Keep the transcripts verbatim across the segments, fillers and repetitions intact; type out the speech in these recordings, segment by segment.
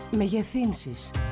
Μεγεθύνσεις.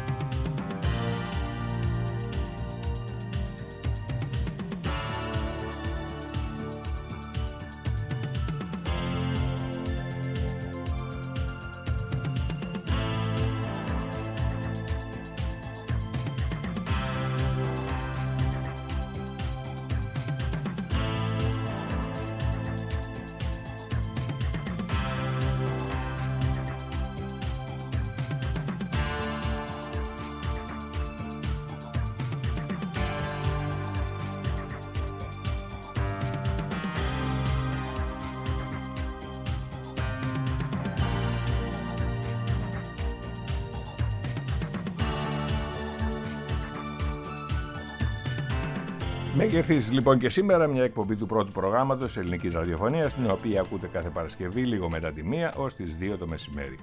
Μεγεθύνσεις λοιπόν και σήμερα, μια εκπομπή του πρώτου προγράμματος ελληνικής ραδιοφωνίας, την οποία ακούτε κάθε Παρασκευή λίγο μετά τη μία ως τις δύο το μεσημέρι.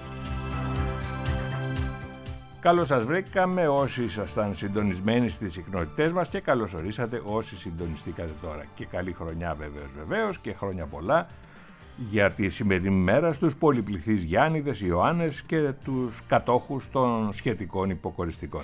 Καλώς σας βρήκαμε όσοι ήσασταν συντονισμένοι στις συχνότητές μας και καλώς ορίσατε όσοι συντονιστήκατε τώρα. Και καλή χρονιά βεβαίως βεβαίως και χρόνια πολλά για τη σημερινή μέρα στους πολυπληθείς Γιάννηδες, Ιωάννες και τους κατόχους των σχετικών υποκοριστικών.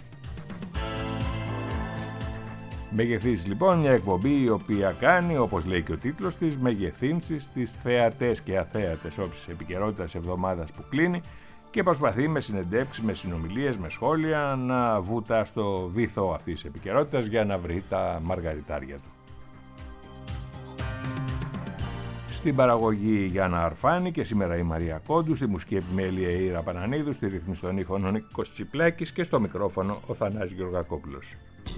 Μεγεθύνσεις λοιπόν, μια εκπομπή η οποία κάνει, όπως λέει και ο τίτλος της, μεγεθύνσεις στις θεατές και αθέατες όψεις επικαιρότητας εβδομάδας που κλείνει και προσπαθεί με συνεντεύξεις, με συνομιλίες, με σχόλια να βούτα στο βυθό αυτής της επικαιρότητας για να βρει τα μαργαριτάρια του. Στην παραγωγή Γιάννα Αρφάνη και σήμερα η Μαρία Κόντου, στη μουσική επιμέλεια η Ήρα Πανανίδου, στη ρύθμιση των ήχων ο Νίκος Τσιπλάκης και στο μικρόφωνο ο Θανάσης Γεωργακόπουλος.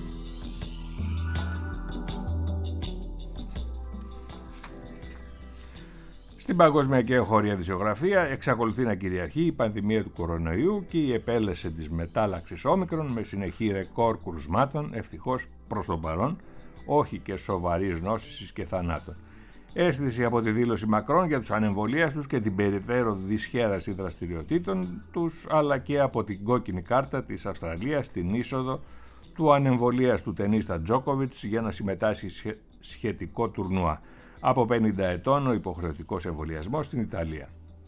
Στην παγκόσμια και εγχώρια ειδησιογραφία εξακολουθεί να κυριαρχεί η πανδημία του κορονοϊού και η επέλαση της μετάλλαξης όμικρον με συνεχή ρεκόρ κρουσμάτων, ευτυχώς προς τον παρόν, όχι και σοβαρής νόσησης και θανάτων. Αίσθηση από τη δήλωση Μακρόν για τους ανεμβολίαστους και την περαιτέρω δυσχέραση δραστηριοτήτων τους, αλλά και από την κόκκινη κάρτα της Αυστραλίας στην είσοδο του ανεμβολίαστου τενίστα Τζόκοβιτς για να συμμετάσχει σε σχετικό τουρνουά. Από πενήντα ετών ο υποχρεωτικός εμβολιασμός στην Ιταλία.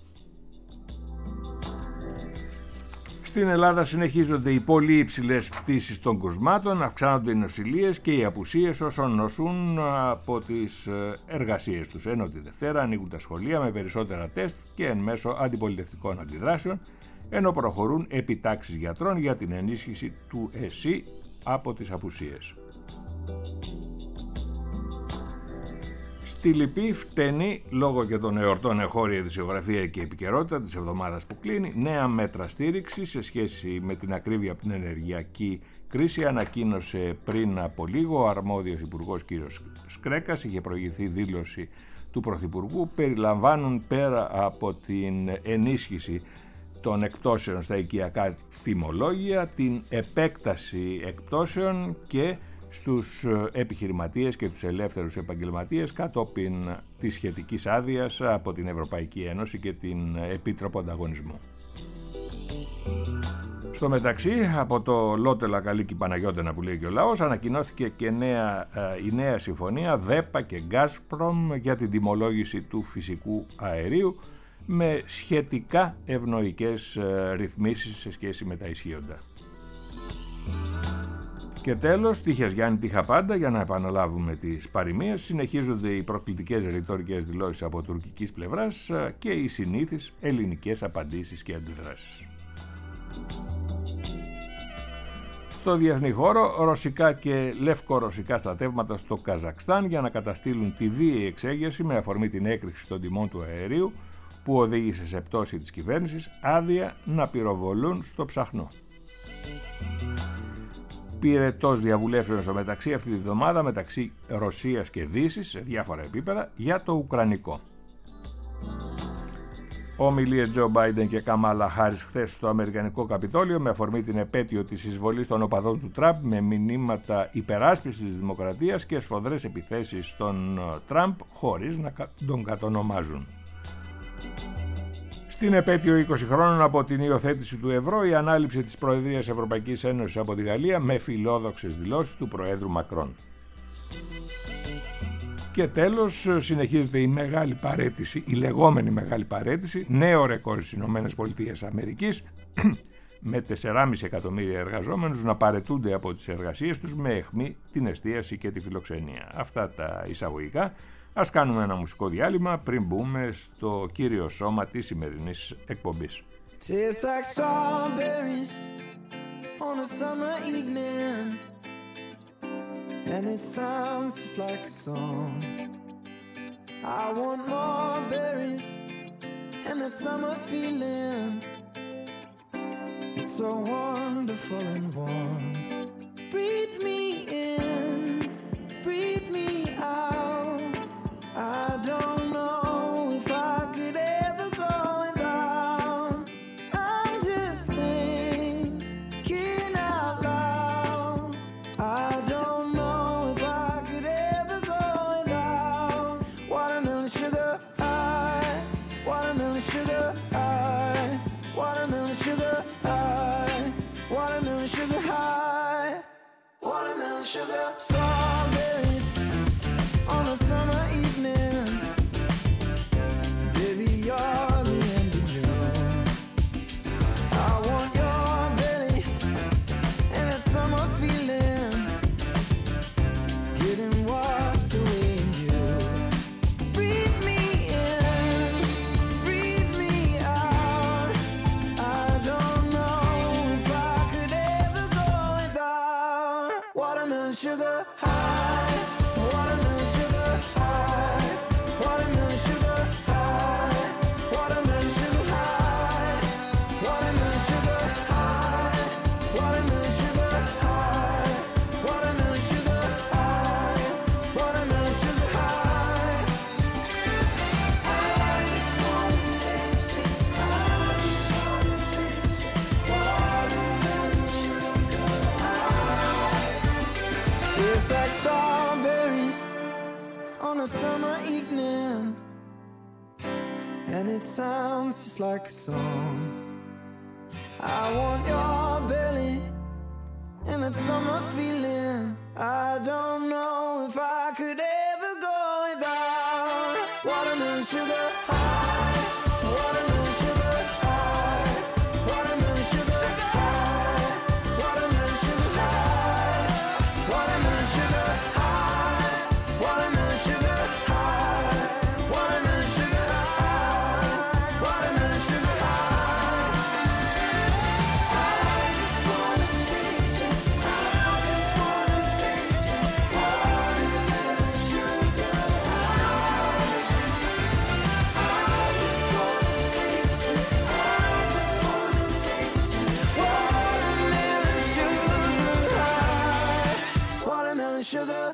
Στην Ελλάδα συνεχίζονται οι πολύ υψηλές πτήσεις των κρουσμάτων, αυξάνονται οι νοσηλίες και οι απουσίες όσων νοσούν από τις εργασίες τους. Ενώ τη Δευτέρα ανοίγουν τα σχολεία με περισσότερα τεστ και εν μέσω αντιπολιτευτικών αντιδράσεων, ενώ προχωρούν επιτάξεις γιατρών για την ενίσχυση του ΕΣΥ από τις απουσίες. Στη Λυπή φταίνει, λόγω και των εορτών, εγχώρια ειδησιογραφία και επικαιρότητα της εβδομάδας που κλείνει, νέα μέτρα στήριξη σε σχέση με την ακρίβεια από την ενεργειακή κρίση. Ανακοίνωσε πριν από λίγο ο αρμόδιος υπουργός κ. Σκρέκας, είχε προηγηθεί δήλωση του Πρωθυπουργού. Περιλαμβάνουν πέρα από την ενίσχυση των εκπτώσεων στα οικιακά τιμολόγια, την επέκταση εκπτώσεων και στους επιχειρηματίες και τους ελεύθερους επαγγελματίες κατόπιν της σχετικής άδειας από την Ευρωπαϊκή Ένωση και την Επίτροπο Ανταγωνισμού. Στο μεταξύ, από το Λότε Λακαλίκη Παναγιώτενα που λέει και ο λαός, ανακοινώθηκε και νέα, η νέα συμφωνία ΔΕΠΑ και Γκάσπρομ για την τιμολόγηση του φυσικού αερίου με σχετικά ευνοϊκές ρυθμίσεις σε σχέση με τα ισχύοντα. Και τέλος, τύχες Γιάννη τύχα πάντα, για να επαναλάβουμε τις παροιμίες, συνεχίζονται οι προκλητικές ρητορικές δηλώσεις από τουρκικής πλευράς και οι συνήθεις ελληνικές απαντήσεις και αντιδράσεις. Στο διεθνή χώρο, ρωσικά και λευκορωσικά στρατεύματα στο Καζακστάν για να καταστήλουν τη βίαιη εξέγερση με αφορμή την έκρηξη των τιμών του αερίου που οδήγησε σε πτώση της κυβέρνησης, άδεια να πυροβολούν στο ψαχνό. Πυρετός διαβουλεύσεων στο μεταξύ αυτή τη βδομάδα μεταξύ Ρωσίας και Δύσης σε διάφορα επίπεδα για το Ουκρανικό. Ομιλίες Τζο Μπάιντεν και Καμάλα Χάρις χθες στο Αμερικανικό Καπιτόλιο με αφορμή την επέτειο της εισβολής των οπαδών του Τραμπ με μηνύματα υπεράσπισης της δημοκρατίας και σφοδρές επιθέσεις στον Τραμπ χωρίς να τον κατονομάζουν. Στην επέτειο είκοσι χρόνων από την υιοθέτηση του ευρώ, η ανάληψη της Προεδρίας Ευρωπαϊκής Ένωσης από τη Γαλλία με φιλόδοξες δηλώσεις του Προέδρου Μακρόν. Και τέλος, συνεχίζεται η μεγάλη παραίτηση, η λεγόμενη μεγάλη παραίτηση, νέο ρεκόρ στις Ηνωμένες Πολιτείες Αμερικής, με τέσσερα κόμμα πέντε εκατομμύρια εργαζόμενους να παραιτούνται από τις εργασίες τους με αιχμή την εστίαση και τη φιλοξενία. Αυτά τα εισαγωγικά. Ας κάνουμε ένα μουσικό διάλειμμα πριν μπούμε στο κύριο σώμα της σημερινής εκπομπής. Tastes like strawberries on a summer evening, and it sounds just like a song. I want more berries and that summer feeling. It's so wonderful and warm. Breathe me in, breathe me out. I don't know if I could ever go without. I'm just thinking out loud. I don't know if I could ever go without. Watermelon sugar high, watermelon sugar high, watermelon sugar high, watermelon sugar high, watermelon sugar. Strawberries on a summer evening, baby, you're the end of June. I want your belly and that summer feeling, getting washed away in you. Breathe me in, breathe me out. I don't know if I could ever go without. Watermelon sugar high, watermelon sugar high, watermelon sugar high, watermelon sugar high, watermelon sugar high, watermelon sugar high, watermelon sugar high, watermelon sugar high. I just wanna taste it, I just wanna taste it, watermelon sugar high. Tastes like strawberries on a summer evening, and it sounds just like a song. I want your belly and that summer feeling. I don't know if I could ever go without. Watermelon sugar high, watermelon sugar high, watermelon sugar high, watermelon sugar high, watermelon sugar high, watermelon sugar high, watermelon sugar high, watermelon sugar high. I just wanna taste it, I just wanna taste it, watermelon sugar high. I just wanna taste it, I just wanna taste it, watermelon sugar high, watermelon sugar.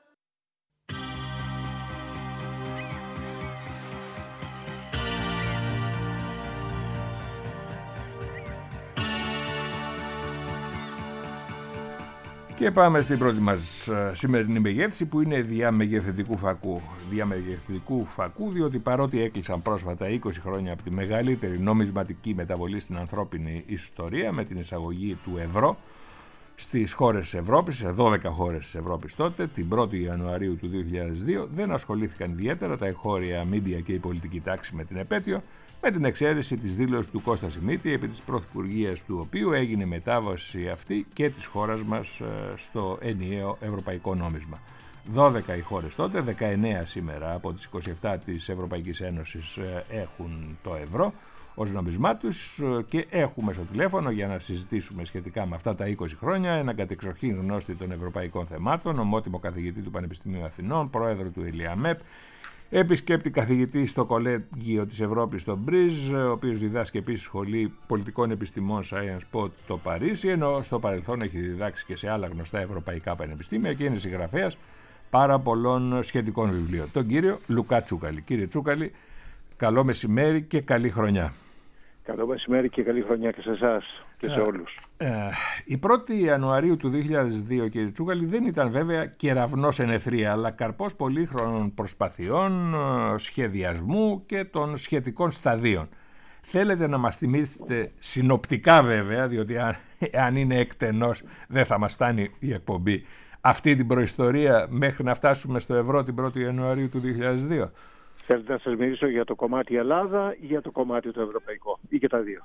Και πάμε στην πρώτη μας ε, σημερινή μεγέθυνση, που είναι διαμεγεθυντικού φακού. Διαμεγεθυντικού φακού, διότι παρότι έκλεισαν πρόσφατα είκοσι χρόνια από τη μεγαλύτερη νομισματική μεταβολή στην ανθρώπινη ιστορία με την εισαγωγή του ευρώ στις χώρες της Ευρώπης, σε δώδεκα χώρες της Ευρώπης τότε, την πρώτη Ιανουαρίου του δύο χιλιάδες δύο, δεν ασχολήθηκαν ιδιαίτερα τα εγχώρια μίντια και η πολιτική τάξη με την επέτειο, με την εξαίρεση της δήλωσης του Κώστα Σιμίτη, επί της πρωθυπουργίας του οποίου έγινε η μετάβαση αυτή και της χώρας μας στο ενιαίο ευρωπαϊκό νόμισμα. δώδεκα οι χώρες τότε, δεκαεννέα σήμερα από τις είκοσι επτά της Ευρωπαϊκής Ένωσης έχουν το ευρώ ως νομισμά τους, και έχουμε στο τηλέφωνο για να συζητήσουμε σχετικά με αυτά τα είκοσι χρόνια έναν κατεξοχήν γνώστη των ευρωπαϊκών θεμάτων, ομότιμο καθηγητή του Πανεπιστημίου Αθηνών, πρόεδρο του ΕΛΙΑΜΕΠ, επισκέπτη καθηγητή στο Κολέγιο της Ευρώπης στο Μπριζ, ο οποίος διδάσκει επίσης σχολή πολιτικών επιστημών Sciences Po το Παρίσι, ενώ στο παρελθόν έχει διδάξει και σε άλλα γνωστά ευρωπαϊκά πανεπιστήμια και είναι συγγραφέας πάρα πολλών σχετικών βιβλίων. Τον κύριο Λουκά Τσούκαλη. Κύριε Τσούκαλη, καλό μεσημέρι και καλή χρονιά. Καλό μεσημέρι και καλή χρονιά και σε εσάς και σε όλους. Ε, η πρώτη Ιανουαρίου του δύο χιλιάδες δύο, κύριε Τσούκαλη, δεν ήταν βέβαια κεραυνός εν αιθρία, αλλά καρπός πολύχρονων προσπαθειών, σχεδιασμού και των σχετικών σταδίων. Θέλετε να μας θυμίσετε συνοπτικά βέβαια, διότι αν, αν είναι εκτενώς δεν θα μας φτάνει η εκπομπή, αυτή την προϊστορία μέχρι να φτάσουμε στο ευρώ την πρώτη Ιανουαρίου του δύο χιλιάδες δύο. Θέλετε να σας μιλήσω για το κομμάτι Ελλάδα ή για το κομμάτι το ευρωπαϊκό, ή και τα δύο?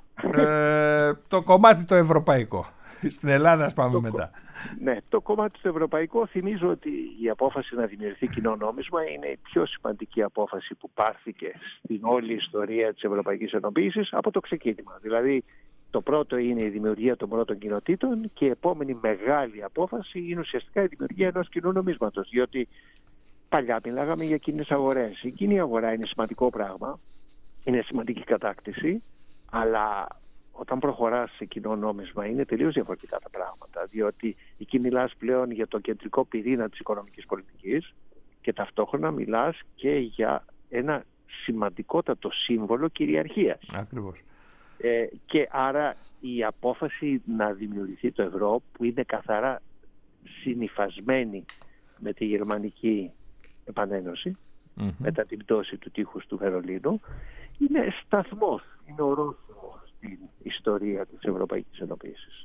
Ε, το κομμάτι το ευρωπαϊκό. Στην Ελλάδα ας πάμε το, μετά. Ναι, το κομμάτι το ευρωπαϊκό, θυμίζω ότι η απόφαση να δημιουργηθεί κοινό νόμισμα είναι η πιο σημαντική απόφαση που πάρθηκε στην όλη ιστορία της Ευρωπαϊκής Ενοποίησης από το ξεκίνημα. Δηλαδή, το πρώτο είναι η δημιουργία των πρώτων κοινοτήτων και η επόμενη μεγάλη απόφαση είναι ουσιαστικά η δημιουργία ενός κοινού νομίσματος. Διότι παλιά μιλάγαμε για κοινές αγορές. Η κοινή αγορά είναι σημαντικό πράγμα, είναι σημαντική κατάκτηση, αλλά όταν προχωράς σε κοινό νόμισμα είναι τελείως διαφορετικά τα πράγματα. Διότι εκεί μιλάς πλέον για το κεντρικό πυρήνα της οικονομικής πολιτικής και ταυτόχρονα μιλάς και για ένα σημαντικότατο σύμβολο κυριαρχίας. Ακριβώς. Ε, και άρα η απόφαση να δημιουργηθεί το ευρώ, που είναι καθαρά συνυφασμένη με τη γερμανική επανένωση, mm-hmm. μετά την πτώση του τείχους του Βερολίνου, είναι σταθμός, είναι ορόσημο στην ιστορία της Ευρωπαϊκής Ενοποίησης.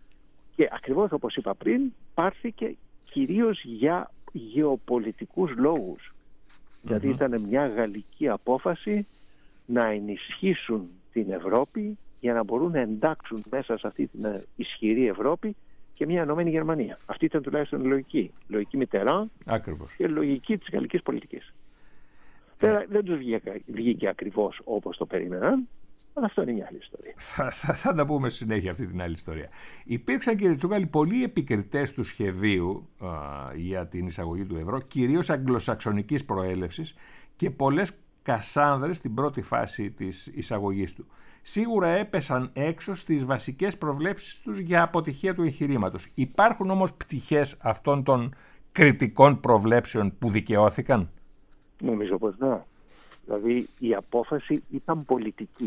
Και ακριβώς όπως είπα πριν, πάρθηκε κυρίως για γεωπολιτικούς λόγους. Mm-hmm. Δηλαδή ήταν μια γαλλική απόφαση να ενισχύσουν την Ευρώπη για να μπορούν να εντάξουν μέσα σε αυτή την ισχυρή Ευρώπη και μια ενωμένη Γερμανία. Αυτή ήταν τουλάχιστον η λογική. Λογική Μιτεράν και λογική της γαλλικής πολιτικής. Τώρα δεν τους βγήκε, βγήκε ακριβώς όπως το περίμεναν, αλλά αυτό είναι μια άλλη ιστορία. Θα, θα, θα τα πούμε συνέχεια αυτή την άλλη ιστορία. Υπήρξαν, κύριε Τσούκαλη, πολλοί επικριτές του σχεδίου α, για την εισαγωγή του ευρώ, κυρίως αγγλοσαξονικής προέλευσης και πολλές Κασάνδρες στην πρώτη φάση της εισαγωγής του. Σίγουρα έπεσαν έξω στις βασικές προβλέψεις τους για αποτυχία του εγχειρήματος. Υπάρχουν όμως πτυχές αυτών των κριτικών προβλέψεων που δικαιώθηκαν? Νομίζω πως ναι. Δηλαδή η απόφαση ήταν πολιτική.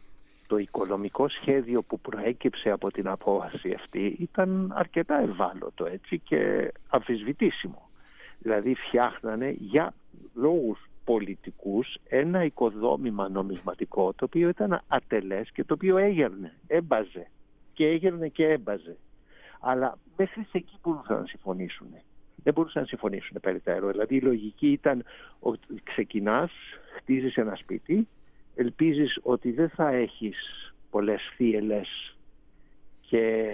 Το οικονομικό σχέδιο που προέκυψε από την απόφαση αυτή ήταν αρκετά ευάλωτο, έτσι, και αμφισβητήσιμο. Δηλαδή φτιάχνανε για λόγους πολιτικούς ένα οικοδόμημα νομισματικό το οποίο ήταν ατελές και το οποίο έγερνε, έμπαζε και έγερνε και έμπαζε. Αλλά μέχρι σε εκεί μπορούσαν να συμφωνήσουν. Δεν μπορούσαν να συμφωνήσουν περιττέρω. Δηλαδή η λογική ήταν ότι ξεκινάς, χτίζεις ένα σπίτι, ελπίζεις ότι δεν θα έχεις πολλές θύελες και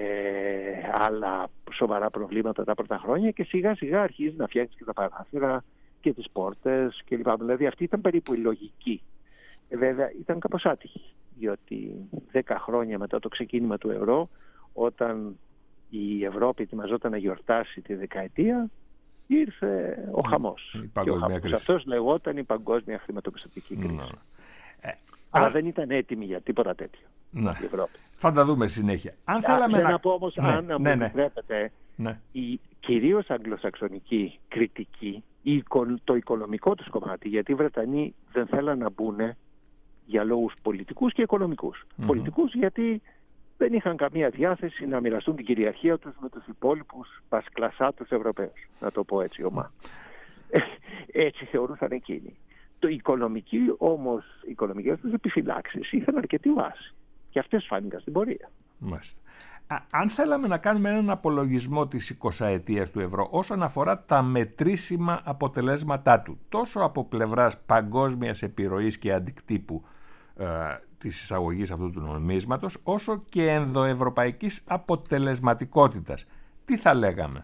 άλλα σοβαρά προβλήματα τα πρώτα χρόνια και σιγά σιγά αρχίζεις να φτιάξεις και τα παράθυρα και τις πόρτες κλπ. Δηλαδή αυτή ήταν περίπου η λογική. Ε, βέβαια ήταν κάπως άτυχη, διότι δέκα χρόνια μετά το ξεκίνημα του ευρώ, όταν η Ευρώπη ετοιμαζόταν να γιορτάσει τη δεκαετία, ήρθε ο χαμός. Και ο χαμός αυτός λεγόταν η παγκόσμια χρηματοπιστωτική κρίση. Ναι. Ε, Αλλά α... δεν ήταν έτοιμη για τίποτα τέτοιο. Ναι. Η Ευρώπη. Θα τα δούμε συνέχεια. Αν θέλαμε να... να... να πω όμως, ναι, αν ναι, μου επιτρέπετε, ναι. η κυρίως αγγλοσαξονική κριτική, το οικονομικό τους κομμάτι, γιατί οι Βρετανοί δεν θέλαν να μπουν για λόγους πολιτικούς και οικονομικούς. Mm-hmm. Πολιτικούς γιατί δεν είχαν καμία διάθεση να μοιραστούν την κυριαρχία τους με τους υπόλοιπους πασκλασσάτους Ευρωπαίους, να το πω έτσι ομά. Έτσι θεωρούσαν εκείνοι. Το οικονομική όμως, οι οικονομικές τους επιφυλάξεις είχαν αρκετή βάση και αυτές φάνηκαν στην πορεία. Μάλιστα. Αν θέλαμε να κάνουμε έναν απολογισμό της εικοσαετίας του ευρώ όσον αφορά τα μετρήσιμα αποτελέσματά του, τόσο από πλευράς παγκόσμιας επιρροής και αντικτύπου ε, της εισαγωγής αυτού του νομίσματος, όσο και ενδοευρωπαϊκής αποτελεσματικότητας, τι θα λέγαμε?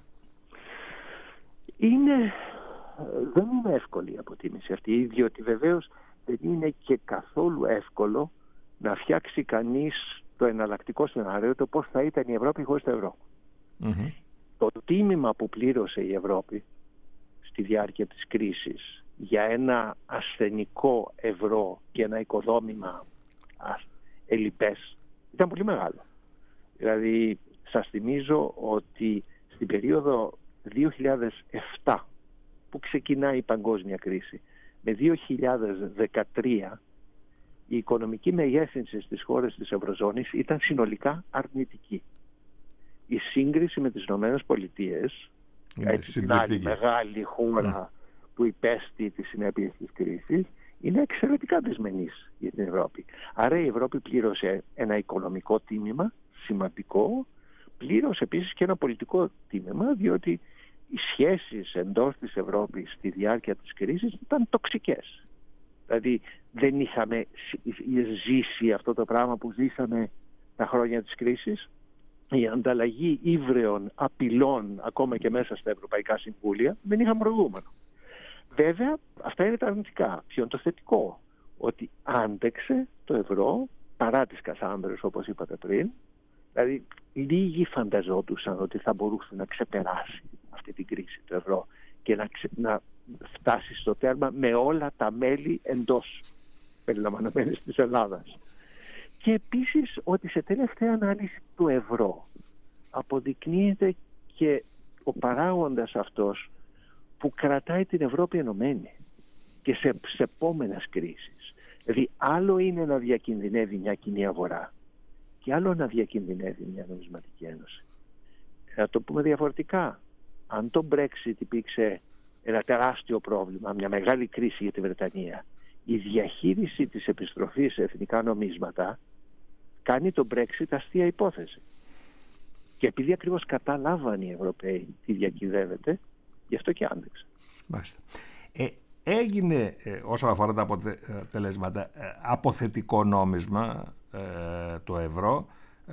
Είναι, δεν είναι εύκολη η αποτίμηση αυτή, διότι βεβαίως δεν είναι και καθόλου εύκολο να φτιάξει κανείς το εναλλακτικό σενάριο, το πώς θα ήταν η Ευρώπη χωρίς το ευρώ. Mm-hmm. Το τίμημα που πλήρωσε η Ευρώπη στη διάρκεια της κρίσης για ένα ασθενικό ευρώ και ένα οικοδόμημα ελλειπές ήταν πολύ μεγάλο. Δηλαδή, σας θυμίζω ότι στην περίοδο δύο χιλιάδες επτά που ξεκινάει η παγκόσμια κρίση με δύο χιλιάδες δεκατρία, η οικονομική μεγέθυνση στις χώρες της Ευρωζώνης ήταν συνολικά αρνητική. Η σύγκριση με τις Ηνωμένες Πολιτείες, την άλλη μεγάλη χώρα mm. που υπέστη τις συνέπειες της κρίσης, είναι εξαιρετικά δυσμενής για την Ευρώπη. Άρα η Ευρώπη πλήρωσε ένα οικονομικό τίμημα σημαντικό, πλήρωσε επίσης και ένα πολιτικό τίμημα, διότι οι σχέσεις εντός της Ευρώπης στη διάρκεια της κρίσης ήταν τοξικές. Δηλαδή δεν είχαμε ζήσει αυτό το πράγμα που ζήσαμε τα χρόνια της κρίσης. Η ανταλλαγή ύβρεων απειλών ακόμα και μέσα στα Ευρωπαϊκά Συμβούλια δεν είχαμε προηγούμενο. Βέβαια αυτά είναι τα αρνητικά. Ποιο είναι το θετικό? Ότι άντεξε το ευρώ παρά τις Κασάνδρες, όπως είπατε πριν. Δηλαδή λίγοι φανταζόντουσαν ότι θα μπορούσε να ξεπεράσει αυτή την κρίση το ευρώ και να, ξε... να φτάσει στο τέρμα με όλα τα μέλη εντός περιλαμβανομένης της Ελλάδας. Και επίσης ότι σε τελευταία ανάλυση του ευρώ αποδεικνύεται και ο παράγοντας αυτός που κρατάει την Ευρώπη ενωμένη και σε, σε επόμενες κρίσεις. Δηλαδή άλλο είναι να διακινδυνεύει μια κοινή αγορά και άλλο να διακινδυνεύει μια νομισματική ένωση. Να το πούμε διαφορετικά. Αν το Brexit υπήρξε ένα τεράστιο πρόβλημα, μια μεγάλη κρίση για τη Βρετανία, η διαχείριση της επιστροφής σε εθνικά νομίσματα κάνει το Brexit αστεία υπόθεση. Και επειδή ακριβώς καταλάβαν οι Ευρωπαίοι τι διακυδεύεται, γι' αυτό και άντεξε. Μάλιστα. Ε, έγινε ε, όσον αφορά τα αποτελέσματα ε, αποθετικό νόμισμα ε, το ευρώ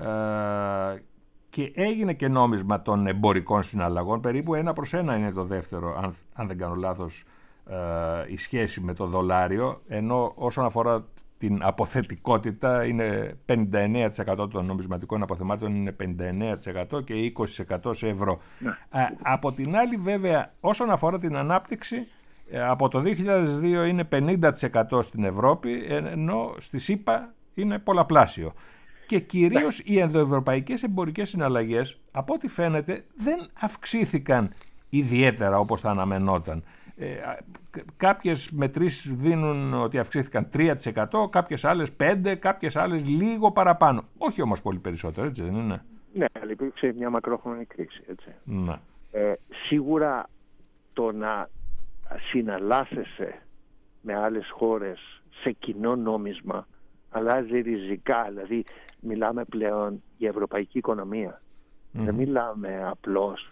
ε, και έγινε και νόμισμα των εμπορικών συναλλαγών. Περίπου ένα προς ένα είναι το δεύτερο, αν, αν δεν κάνω λάθος, ε, η σχέση με το δολάριο, ενώ όσον αφορά την αποθετικότητα είναι πενήντα εννέα τοις εκατό των νομισματικών αποθεμάτων είναι πενήντα εννέα τοις εκατό και είκοσι τοις εκατό σε ευρώ. Ναι. Α, από την άλλη βέβαια όσον αφορά την ανάπτυξη από το δύο χιλιάδες δύο είναι πενήντα τοις εκατό στην Ευρώπη ενώ στη ΣΥΠΑ είναι πολλαπλάσιο. Και κυρίως ναι. οι ενδοευρωπαϊκές εμπορικές συναλλαγές από ό,τι φαίνεται δεν αυξήθηκαν ιδιαίτερα όπως θα αναμενόταν. Ε, κάποιες μετρήσεις δίνουν ότι αυξήθηκαν τρία τοις εκατό, κάποιες άλλες πέντε τοις εκατό, κάποιες άλλες λίγο παραπάνω. Όχι όμως πολύ περισσότερο, έτσι δεν είναι? Ναι, αλλά υπήρξε μια μακρόχρονη κρίση, έτσι. Ναι. Ε, σίγουρα το να συναλλάσσεσαι με άλλες χώρες σε κοινό νόμισμα αλλάζει ριζικά. Δηλαδή μιλάμε πλέον για ευρωπαϊκή οικονομία. Mm-hmm. Δεν μιλάμε απλώς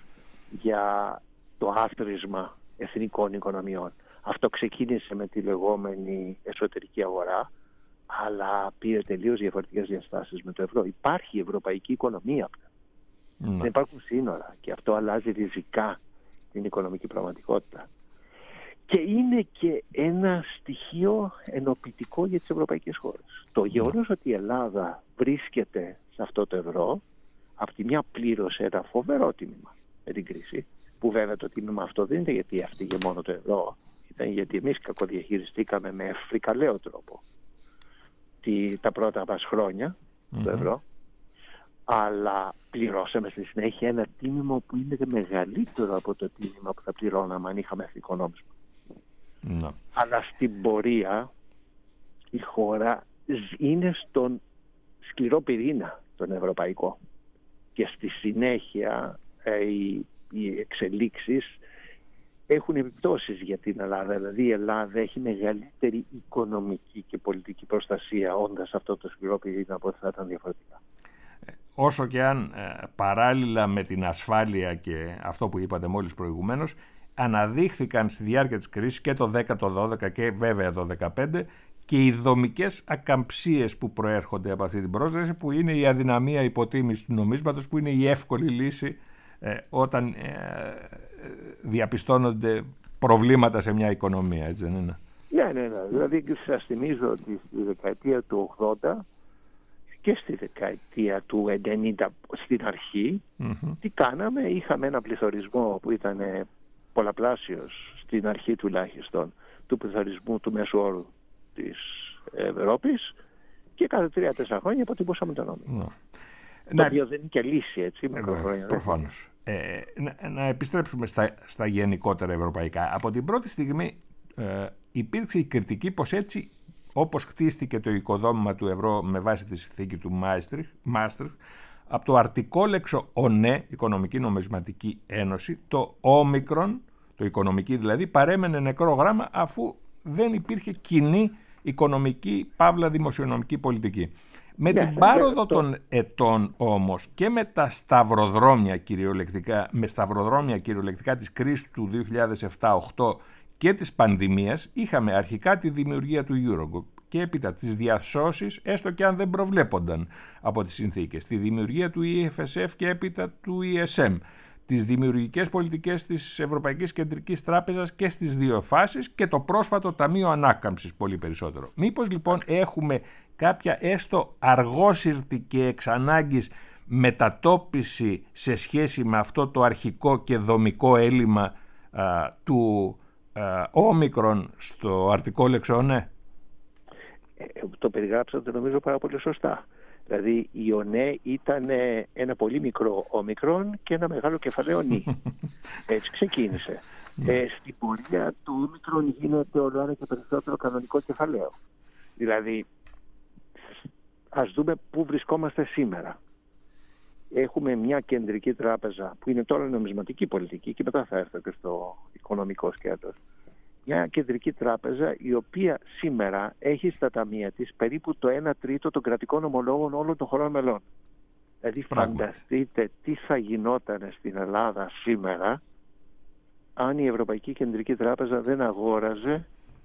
για το άθροισμα εθνικών οικονομιών. Αυτό ξεκίνησε με τη λεγόμενη εσωτερική αγορά, αλλά πήρε τελείως διαφορετικές διαστάσεις με το ευρώ. Υπάρχει ευρωπαϊκή οικονομία πλέον. Mm. Δεν υπάρχουν σύνορα και αυτό αλλάζει ριζικά την οικονομική πραγματικότητα. Και είναι και ένα στοιχείο ενοποιητικό για τις ευρωπαϊκές χώρες. Το γεγονός ότι η Ελλάδα βρίσκεται σε αυτό το ευρώ, από τη μια πλήρωσε ένα φοβερό τίμημα με την κρίση, που βέβαια το τίμημα αυτό δεν είναι γιατί έφτυγε μόνο το ευρώ, ήταν γιατί εμείς κακοδιαχειριστήκαμε με φρικαλαίο τρόπο τη, τα πρώτα μας χρόνια mm-hmm. το ευρώ, αλλά πληρώσαμε στη συνέχεια ένα τίμημα που είναι μεγαλύτερο από το τίμημα που θα πληρώναμε αν είχαμε εθνικό νόμισμα. No. Αλλά στην πορεία η χώρα είναι στον σκληρό πυρήνα τον ευρωπαϊκό και στη συνέχεια ε, οι, οι εξελίξεις έχουν επιπτώσεις για την Ελλάδα. Δηλαδή η Ελλάδα έχει μεγαλύτερη οικονομική και πολιτική προστασία όντας αυτό το σκληρό πυρήνα από ό,τι θα ήταν διαφορετικά. Όσο και αν ε, παράλληλα με την ασφάλεια και αυτό που είπατε μόλις προηγουμένως, αναδείχθηκαν στη διάρκεια της κρίσης και το δέκα, το δώδεκα και βέβαια το δεκαπέντε και οι δομικές ακαμψίες που προέρχονται από αυτή την πρόσδεση, που είναι η αδυναμία υποτίμησης του νομίσματος, που είναι η εύκολη λύση ε, όταν ε, διαπιστώνονται προβλήματα σε μια οικονομία, έτσι δεν είναι? Ναι, ναι, ναι. Δηλαδή σας θυμίζω ότι στη δεκαετία του ογδόντα και στη δεκαετία του ενενήντα στην αρχή mm-hmm. τι κάναμε? Είχαμε ένα πληθωρισμό που ήταν πολλαπλάσιος στην αρχή τουλάχιστον του πληθωρισμού του μέσου όρου της Ευρώπης και κάθε τρία τέσσερα χρόνια υποτιμούσαμε το νόμισμα. No. Το οποίο δεν είναι και λύση, έτσι, με το χρόνια. Προφανώς. Ε, να, να επιστρέψουμε στα, στα γενικότερα ευρωπαϊκά. Από την πρώτη στιγμή ε, υπήρξε η κριτική πως έτσι όπως χτίστηκε το οικοδόμημα του ευρώ με βάση τη συνθήκη του Μάστριχτ, από το αρτικόλεξο ΟΝΕ, Οικονομική Νομισματική Ένωση, το όμικρον, το οικονομική δηλαδή, παρέμενε νεκρό γράμμα αφού δεν υπήρχε κοινή οικονομική παύλα δημοσιονομική πολιτική. Με Ναι, την πάροδο το... των ετών όμως και με τα σταυροδρόμια κυριολεκτικά, με σταυροδρόμια κυριολεκτικά της κρίσης του δύο χιλιάδες επτά οκτώ και της πανδημίας, είχαμε αρχικά τη δημιουργία του Eurogroup και έπειτα τις διασώσεις, έστω και αν δεν προβλέπονταν από τις συνθήκες, τη δημιουργία του ι εφ ες εφ και έπειτα του ι ες εμ, τις δημιουργικές πολιτικές της Ευρωπαϊκής Κεντρικής Τράπεζας και στις δύο φάσεις και το πρόσφατο Ταμείο Ανάκαμψης πολύ περισσότερο. Μήπως λοιπόν έχουμε κάποια έστω αργόσυρτη και εξ ανάγκης μετατόπιση σε σχέση με αυτό το αρχικό και δομικό έλλειμμα α, του α, όμικρον στο Αρκτικό Λεξόνε? Ε, το περιγράψατε νομίζω πάρα πολύ σωστά. Δηλαδή η ΟΝΕ ήταν ένα πολύ μικρό όμικρον και ένα μεγάλο κεφαλαίο νι. Έτσι ξεκίνησε. ε, στην πορεία το όμικρον γίνεται όλο ένα και περισσότερο κανονικό κεφαλαίο. Δηλαδή ας δούμε πού βρισκόμαστε σήμερα. Έχουμε μια κεντρική τράπεζα που είναι τώρα νομισματική πολιτική και μετά θα έρθω και στο οικονομικό σκέλος. Μια κεντρική τράπεζα η οποία σήμερα έχει στα ταμεία της περίπου το ένα τρίτο των κρατικών ομολόγων όλων των χωρών μελών. Δηλαδή φανταστείτε τι θα γινόταν στην Ελλάδα σήμερα αν η Ευρωπαϊκή Κεντρική Τράπεζα δεν αγόραζε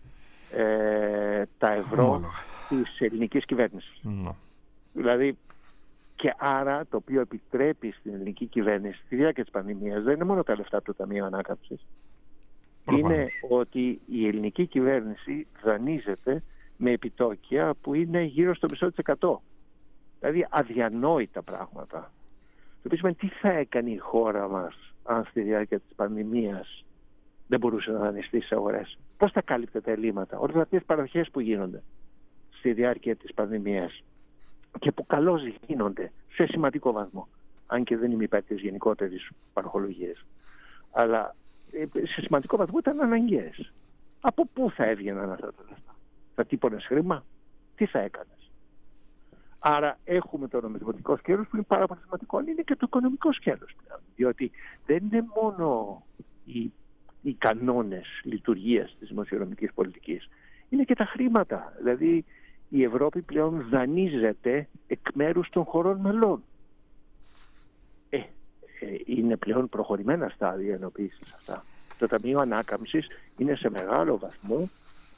ε, τα ευρώ Μόλο. της ελληνικής κυβέρνησης. Mm. Δηλαδή, και άρα το οποίο επιτρέπει στην ελληνική κυβέρνηση στη διάρκεια της πανδημίας δεν είναι μόνο τα λεφτά του Ταμείου Ανάκαμψης. Είναι ότι η ελληνική κυβέρνηση δανείζεται με επιτόκια που είναι γύρω στο μισό της εκατό. Δηλαδή αδιανόητα πράγματα. Το οποίο σημαίνει τι θα έκανε η χώρα μας αν στη διάρκεια της πανδημίας δεν μπορούσε να δανειστεί στις αγορές. Πώς θα κάλυπτε τα ελλείμματα, όλες αυτές τις παροχές που γίνονται στη διάρκεια της πανδημίας και που καλώς γίνονται σε σημαντικό βαθμό, αν και δεν είμαι υπέρ της γενικότερης παροχολογίας. Αλλά σε σημαντικό βαθμό ήταν αναγκαίες. Από πού θα έβγαιναν αυτά τα λεφτά? Θα τύπωνες χρήμα? Τι θα έκανες? Άρα έχουμε το νομισματικό σκέλος που είναι πάρα πολύ σημαντικό, αλλά είναι και το οικονομικό σκέλος πλέον. Διότι δεν είναι μόνο οι, οι κανόνες λειτουργίας της δημοσιονομικής πολιτικής, είναι και τα χρήματα. Δηλαδή η Ευρώπη πλέον δανείζεται εκ μέρους των χωρών μελών. Ε, είναι πλέον προχωρημένα στάδια ενοποίησης αυτά. Το Ταμείο Ανάκαμψης είναι σε μεγάλο βαθμό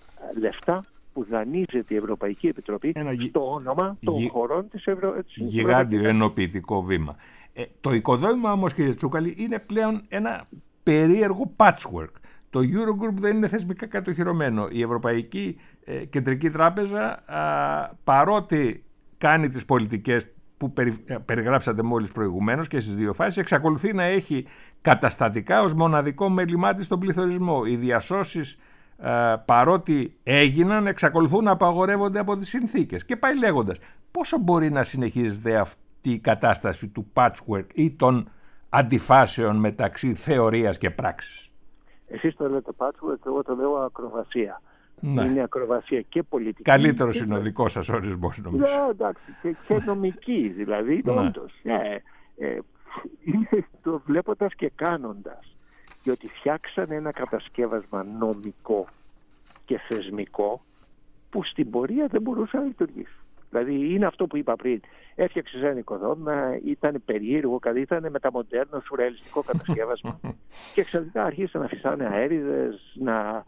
λεφτά που δανείζεται η Ευρωπαϊκή Επιτροπή Ένα στο όνομα των γι... χωρών της Ευρωπαϊκής. Γιγάντιο ενοποιητικό βήμα. Ε, το οικοδόμημα όμως, κύριε Τσούκαλη, είναι πλέον ένα περίεργο patchwork. Το Eurogroup δεν είναι θεσμικά κατοχυρωμένο. Η Ευρωπαϊκή ε, Κεντρική Τράπεζα, α, παρότι κάνει τις πολιτικές που περι, περιγράψατε μόλις προηγουμένως και στις δύο φάσεις, εξακολουθεί να έχει καταστατικά ως μοναδικό μέλημά της τον πληθωρισμό. Οι διασώσεις, α, παρότι έγιναν, εξακολουθούν να απαγορεύονται από τις συνθήκες. Και πάει λέγοντας, πόσο μπορεί να συνεχίζεται αυτή η κατάσταση του patchwork ή των αντιφάσεων μεταξύ θεωρίας και πράξης? Εσείς το λέτε patchwork, εγώ το λέω ακροβασία. Ναι. Είναι ακροβασία και πολιτική. Καλύτερος και... είναι ο δικός σας ορισμός, νομίζω. Ναι, εντάξει, και, και νομική δηλαδή, ναι. όντως. Ε, ε, είναι το βλέποντας και κάνοντας. Διότι φτιάξαν ένα κατασκεύασμα νομικό και θεσμικό που στην πορεία δεν μπορούσε να λειτουργήσει. Δηλαδή είναι αυτό που είπα πριν. Έφτιαξε ένα οικοδόμημα, ήταν περίεργο, ήταν μεταμοντέρνο, σουρεαλιστικό κατασκεύασμα και ξαφνικά αρχίσαν να φυσάνε αέριδες, να,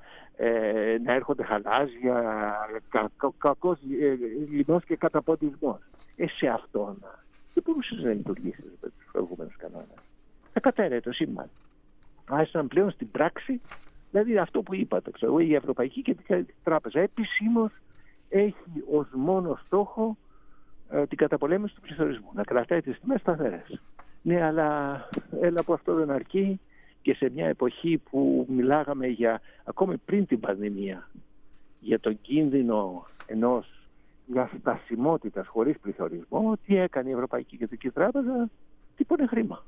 ε, να έρχονται χαλάζια, κα, κα, κακός ε, λιμός και καταποντισμός. Ε, σε αυτό δεν μπορούσε να λειτουργήσει με τους προηγούμενους κανόνες. Θα κατέρεε το σύμπαν. Άρχισαν πλέον στην πράξη, δηλαδή αυτό που είπατε, ξέρω, η Ευρωπαϊκή Κεντρική Τράπεζα επισήμως έχει ως μόνο στόχο ε, την καταπολέμηση του πληθωρισμού, να κρατάει τις τιμές σταθερές. Ναι, αλλά έλα που αυτό δεν αρκεί και σε μια εποχή που μιλάγαμε για, ακόμη πριν την πανδημία, για τον κίνδυνο ενός μια στασιμότητας χωρίς πληθωρισμό, τι έκανε η Ευρωπαϊκή Κεντρική Τράπεζα? Τύπωνε χρήμα.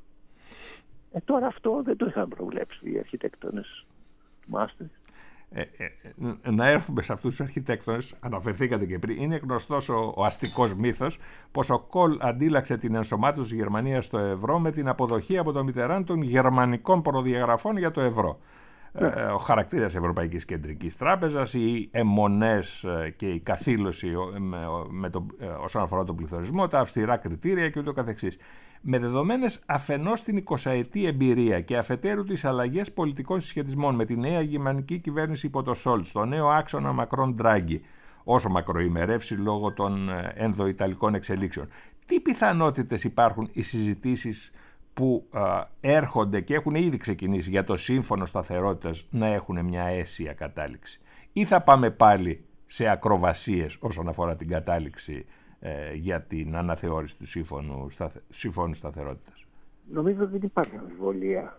Ε, τώρα αυτό δεν το είχαν προβλέψει οι αρχιτέκτονες του Μάστριχτ. Ε, ε, να έρθουμε σε αυτούς τους αρχιτέκτονες, αναφερθήκατε και πριν. Είναι γνωστός ο, ο αστικός μύθος πως ο Κολ αντίλαξε την ενσωμάτωση της Γερμανίας στο ευρώ με την αποδοχή από τον Μιτεράν των γερμανικών προδιαγραφών για το ευρώ. ναι. ε, ο χαρακτήρας Ευρωπαϊκής Κεντρικής Τράπεζας, οι αιμονές και η καθήλωση με, με το, όσον αφορά τον πληθωρισμό, τα αυστηρά κριτήρια και ούτω καθεξής. Με δεδομένες αφενός την εικοσαετή εμπειρία και αφετέρου τις αλλαγές πολιτικών συσχετισμών με τη νέα γερμανική κυβέρνηση υπό το Σόλτς, το νέο άξονα Μακρόν-Ντράγκη, όσο μακροημερεύσει λόγω των ενδοϊταλικών εξελίξεων, τι πιθανότητες υπάρχουν οι συζητήσεις που α, έρχονται και έχουν ήδη ξεκινήσει για το σύμφωνο σταθερότητας να έχουν μια αίσια κατάληξη, ή θα πάμε πάλι σε ακροβασίες όσον αφορά την κατάληξη ε, για την αναθεώρηση του σύμφωνου, σταθε, σύμφωνου σταθερότητας? Νομίζω δεν υπάρχει αμφιβολία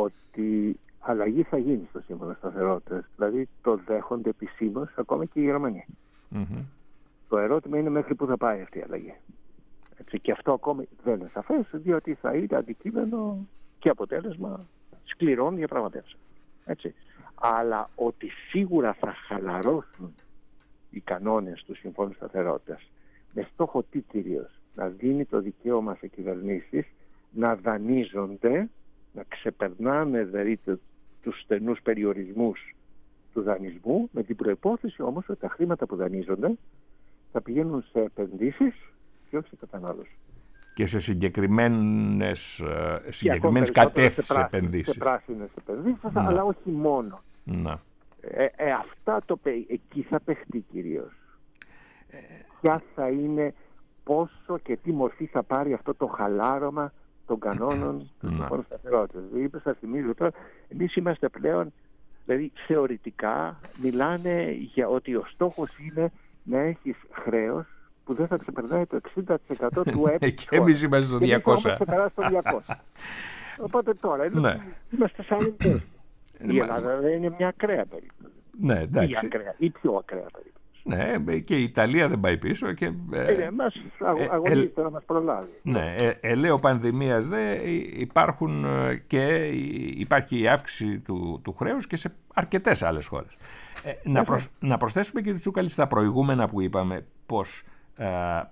ότι αλλαγή θα γίνει στο σύμφωνο σταθερότητας. Δηλαδή το δέχονται επισήμως ακόμα και οι Γερμανοί. Mm-hmm. Το ερώτημα είναι μέχρι πού θα πάει αυτή η αλλαγή. Έτσι, και αυτό ακόμη δεν είναι σαφές, διότι θα είναι αντικείμενο και αποτέλεσμα σκληρών διαπραγματεύσεων. Έτσι. Αλλά ότι σίγουρα θα χαλαρώσουν οι κανόνες του Συμφώνου Σταθερότητας, με στόχο τι κυρίως? Να δίνει το δικαίωμα σε κυβερνήσεις να δανείζονται, να ξεπερνάνε δηλαδή τους στενούς περιορισμούς του δανεισμού, με την προϋπόθεση όμως ότι τα χρήματα που δανείζονται θα πηγαίνουν σε επενδύσεις και όχι σε κατανάλωση. Και σε συγκεκριμένες, συγκεκριμένες κατεύθυνσεις επενδύσεις. Σε πράσινες επενδύσεις, ναι. Αλλά όχι μόνο. Ναι. Ε, ε, αυτά το, εκεί θα παιχτεί κυρίως. Ε, Ποια θα είναι, πόσο και τι μορφή θα πάρει αυτό το χαλάρωμα των κανόνων του Συμφώνου Σταθερότητας. Δηλαδή, σας θυμίζω τώρα, εμείς είμαστε πλέον, δηλαδή θεωρητικά μιλάνε για ότι ο στόχος είναι να έχεις χρέος που δεν θα ξεπερνάει το εξήντα τοις εκατό του ΕΠ. Και εμείς είμαστε στο διακόσια. Και εμείς στο διακόσια. Οπότε τώρα ναι. είμαστε σαν ελληνικές. Η Ελλάδα δεν είναι μια ακραία περίπτωση. Ναι, εντάξει. Ή, ακραία, ή πιο ακραία περίπτωση. Ναι, και η Ιταλία δεν πάει πίσω. Και, ε, ε, μας αγωνίζεται ε, να μας προλάβει. Ναι, ε, ελαίο πανδημίας δε υπάρχουν και υπάρχει η αύξηση του, του χρέους και σε αρκετές άλλες χώρες. Ε, να, προσ, να προσθέσουμε, κύριε Τσούκαλη, στα προηγούμενα που είπαμε, πως ε,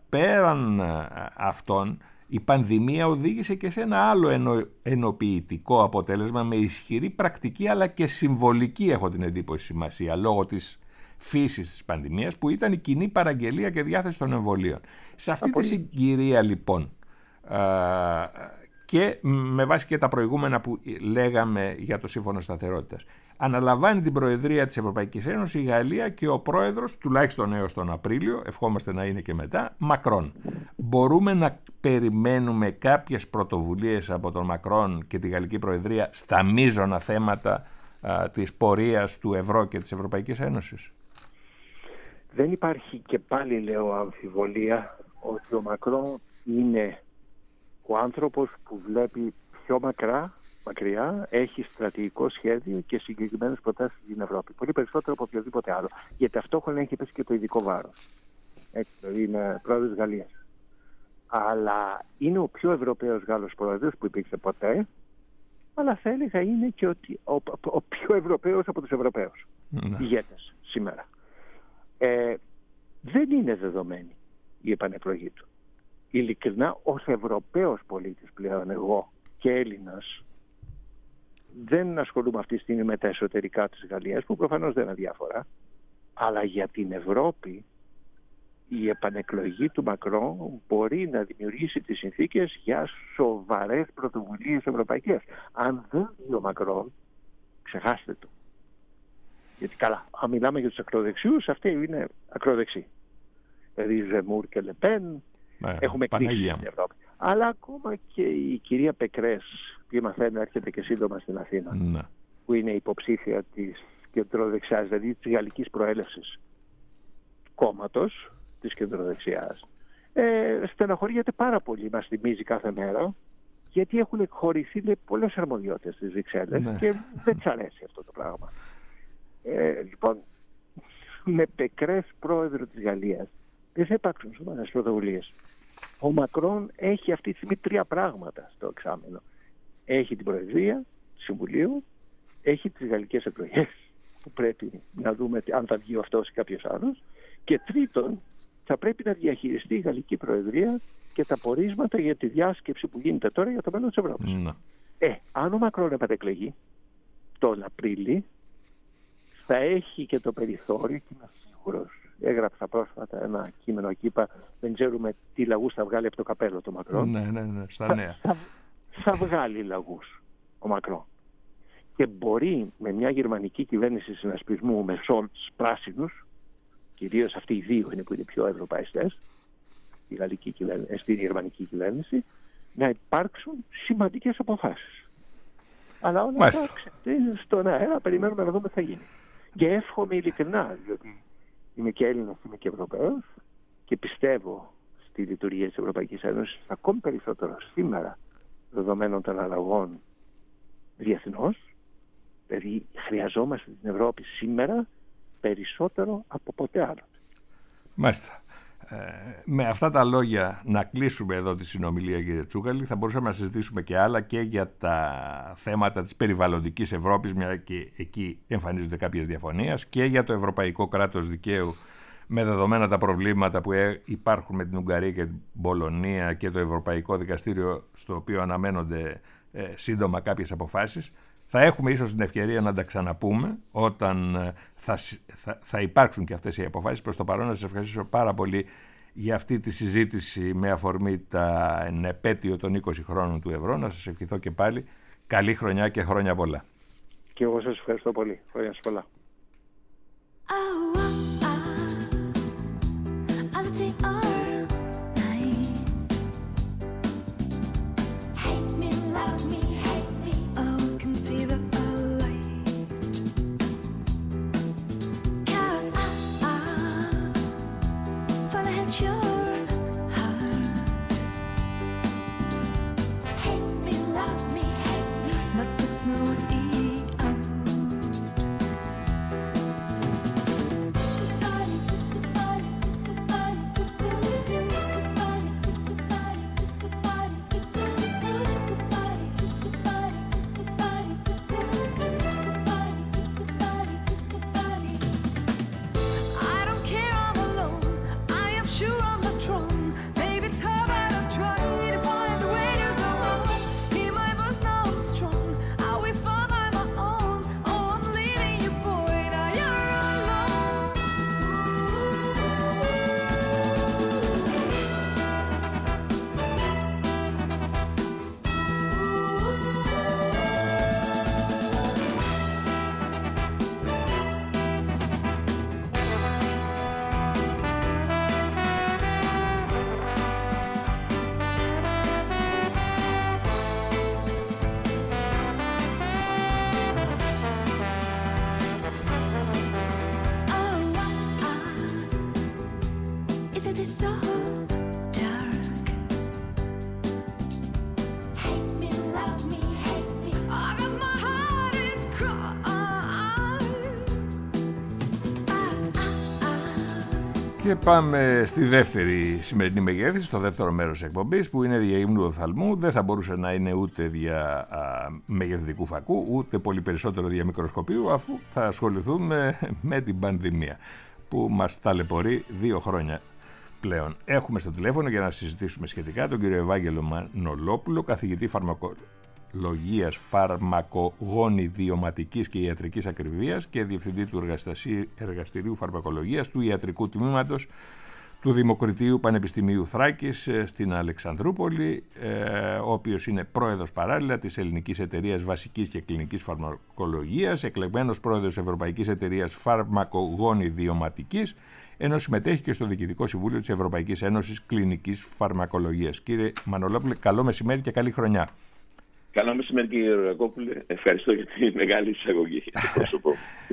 πέραν αυτών η πανδημία οδήγησε και σε ένα άλλο ενο, ενοποιητικό αποτέλεσμα με ισχυρή πρακτική αλλά και συμβολική, έχω την εντύπωση, σημασία, λόγω της φύσης της πανδημίας, που ήταν η κοινή παραγγελία και διάθεση των εμβολίων. Σε αυτή τη συγκυρία λοιπόν α, και με βάση και τα προηγούμενα που λέγαμε για το Σύμφωνο Σταθερότητας, αναλαμβάνει την Προεδρία της Ευρωπαϊκής Ένωσης η Γαλλία και ο Πρόεδρος, τουλάχιστον έως τον Απρίλιο, ευχόμαστε να είναι και μετά, Μακρόν. Μπορούμε να περιμένουμε κάποιες πρωτοβουλίες από τον Μακρόν και τη Γαλλική Προεδρία στα μείζωνα θέματα α, της πορείας του ευρώ και της Ευρωπαϊκής Ένωσης? Δεν υπάρχει, και πάλι λέω, αμφιβολία ότι ο Μακρόν είναι ο άνθρωπος που βλέπει πιο μακρά, μακριά, έχει στρατηγικό σχέδιο και συγκεκριμένες προτάσεις στην Ευρώπη. Πολύ περισσότερο από οποιοδήποτε άλλο. Γιατί ταυτόχρονα έχει πέσει και το ειδικό βάρος. Έτσι, δηλαδή είναι πρόεδρος της Γαλλίας. Αλλά είναι ο πιο Ευρωπαίος Γάλλος πρόεδρος που υπήρξε ποτέ, αλλά θα έλεγα είναι και ότι ο, ο πιο Ευρωπαίος από τους Ευρωπαίους ηγέτες σήμερα. Ε, δεν είναι δεδομένη η επανεκλογή του. Ειλικρινά, ως Ευρωπαίος πολίτης πλέον, εγώ και Έλληνας, δεν ασχολούμαι αυτή τη στιγμή με τα εσωτερικά της Γαλλίας, που προφανώς δεν είναι διάφορα, αλλά για την Ευρώπη η επανεκλογή του Μακρόν μπορεί να δημιουργήσει τις συνθήκες για σοβαρές πρωτοβουλίες ευρωπαϊκές. Αν δεν δει ο Μακρόν, ξεχάστε το. Γιατί καλά, αν μιλάμε για τους ακροδεξιούς, αυτοί είναι ακροδεξιοί. Δηλαδή Ζεμούρ και Λεπέν, ναι, έχουμε κλείσει στην Ευρώπη. Αλλά ακόμα και η κυρία Πεκρές, που μαθαίνω έρχεται και σύντομα στην Αθήνα, ναι, που είναι υποψήφια της κεντροδεξιάς, δηλαδή της γαλλικής προέλευσης κόμματος της κεντροδεξιάς, ε, στεναχωριέται πάρα πολύ, μας θυμίζει κάθε μέρα, γιατί έχουν εκχωρηθεί πολλές αρμοδιότητες στις Βρυξέλλες, ναι, και δεν της αρέσει αυτό το πράγμα. Ε, λοιπόν, με Πεκρές πρόεδρο της Γαλλίας δεν θα υπάρξουν σοβαρές πρωτοβουλίες. Ο Μακρόν έχει αυτή τη στιγμή τρία πράγματα στο εξάμηνο. Έχει την Προεδρία του Συμβουλίου, έχει τις γαλλικές εκλογές που πρέπει να δούμε αν θα βγει αυτός ή κάποιος άλλος, και τρίτον θα πρέπει να διαχειριστεί η Γαλλική Προεδρία και τα πορίσματα για τη διάσκεψη που γίνεται τώρα για το μέλλον της Ευρώπης. Mm. Ε, αν ο Μακρόν επανεκλεγεί τον Απρίλη θα έχει και το περιθώριο, και είμαι σίγουρος, έγραψα πρόσφατα ένα κείμενο εκεί, είπα, δεν ξέρουμε τι λαγούς θα βγάλει από το καπέλο το Μακρόν. Ναι, ναι, ναι, στα νέα. Θα, θα, θα βγάλει λαγούς ο Μακρόν. Και μπορεί με μια γερμανική κυβέρνηση συνασπισμού με Σόλτς πράσινους, κυρίως αυτοί οι δύο είναι που είναι πιο ευρωπαϊστές, στη, γαλλική κυβέρνηση, στη γερμανική κυβέρνηση, να υπάρξουν σημαντικές αποφάσεις. Αλλά όλα αυτά στον αέρα περιμένουμε να δούμε τι θα γίνει. Και εύχομαι ειλικρινά, διότι είμαι και Έλληνας, είμαι και Ευρωπαίος και πιστεύω στη λειτουργία της Ευρωπαϊκής Ένωσης ακόμη περισσότερο σήμερα, δεδομένων των αλλαγών διεθνώς. Δηλαδή χρειαζόμαστε την Ευρώπη σήμερα περισσότερο από ποτέ άλλο. Μάλιστα. Ε, με αυτά τα λόγια να κλείσουμε εδώ τη συνομιλία, κύριε Τσούκαλη. Θα μπορούσαμε να συζητήσουμε και άλλα και για τα θέματα της περιβαλλοντικής Ευρώπης, μια και εκεί εμφανίζονται κάποιες διαφωνίες, και για το ευρωπαϊκό κράτος δικαίου με δεδομένα τα προβλήματα που υπάρχουν με την Ουγγαρία και την Πολωνία και το Ευρωπαϊκό Δικαστήριο, στο οποίο αναμένονται ε, σύντομα κάποιες αποφάσεις. Θα έχουμε ίσως την ευκαιρία να τα ξαναπούμε όταν θα, θα, θα υπάρξουν και αυτές οι αποφάσεις. Προς το παρόν να σας ευχαριστήσω πάρα πολύ για αυτή τη συζήτηση με αφορμή τα επέτειο των είκοσι χρόνων του ευρώ. Να σας ευχηθώ και πάλι καλή χρονιά και χρόνια πολλά. Και εγώ σας ευχαριστώ πολύ. Χρόνια σας πολλά. Και πάμε στη δεύτερη σημερινή μεγέθυνση, στο δεύτερο μέρος εκπομπής, που είναι δια ύμνου οφθαλμού. Δεν θα μπορούσε να είναι ούτε δια α, μεγεθυντικού φακού, ούτε πολύ περισσότερο δια μικροσκοπίου, αφού θα ασχοληθούμε με την πανδημία που μας ταλαιπωρεί δύο χρόνια πλέον. Έχουμε στο τηλέφωνο για να συζητήσουμε σχετικά τον κύριο Ευάγγελο Μανολόπουλο, καθηγητή φαρμακολογίας, φαρμακογονιδιωματικής και ιατρικής ακριβίας και διευθυντή του Εργαστηρίου Φαρμακολογίας του Ιατρικού Τμήματος του Δημοκρατίου Πανεπιστημίου Θράκης στην Αλεξανδρούπολη, ο οποίος είναι πρόεδρος παράλληλα της Ελληνικής Εταιρείας Βασικής και Κλινικής Φαρμακολογίας, εκλεγμένος πρόεδρος Ευρωπαϊκής Εταιρείας Φαρμακογονιδιωματικής, ενώ συμμετέχει και στο Διοικητικό Συμβούλιο της Ευρωπαϊκής Ένωσης Κλινικής Φαρμακολογίας. Κύριε Μανολόπουλε, καλό μεσημέρι και καλή χρονιά. Καλό μεσημέρι, κύριε Ρακόπουλε. Ευχαριστώ για τη μεγάλη εισαγωγή στο πρόσωπό μου.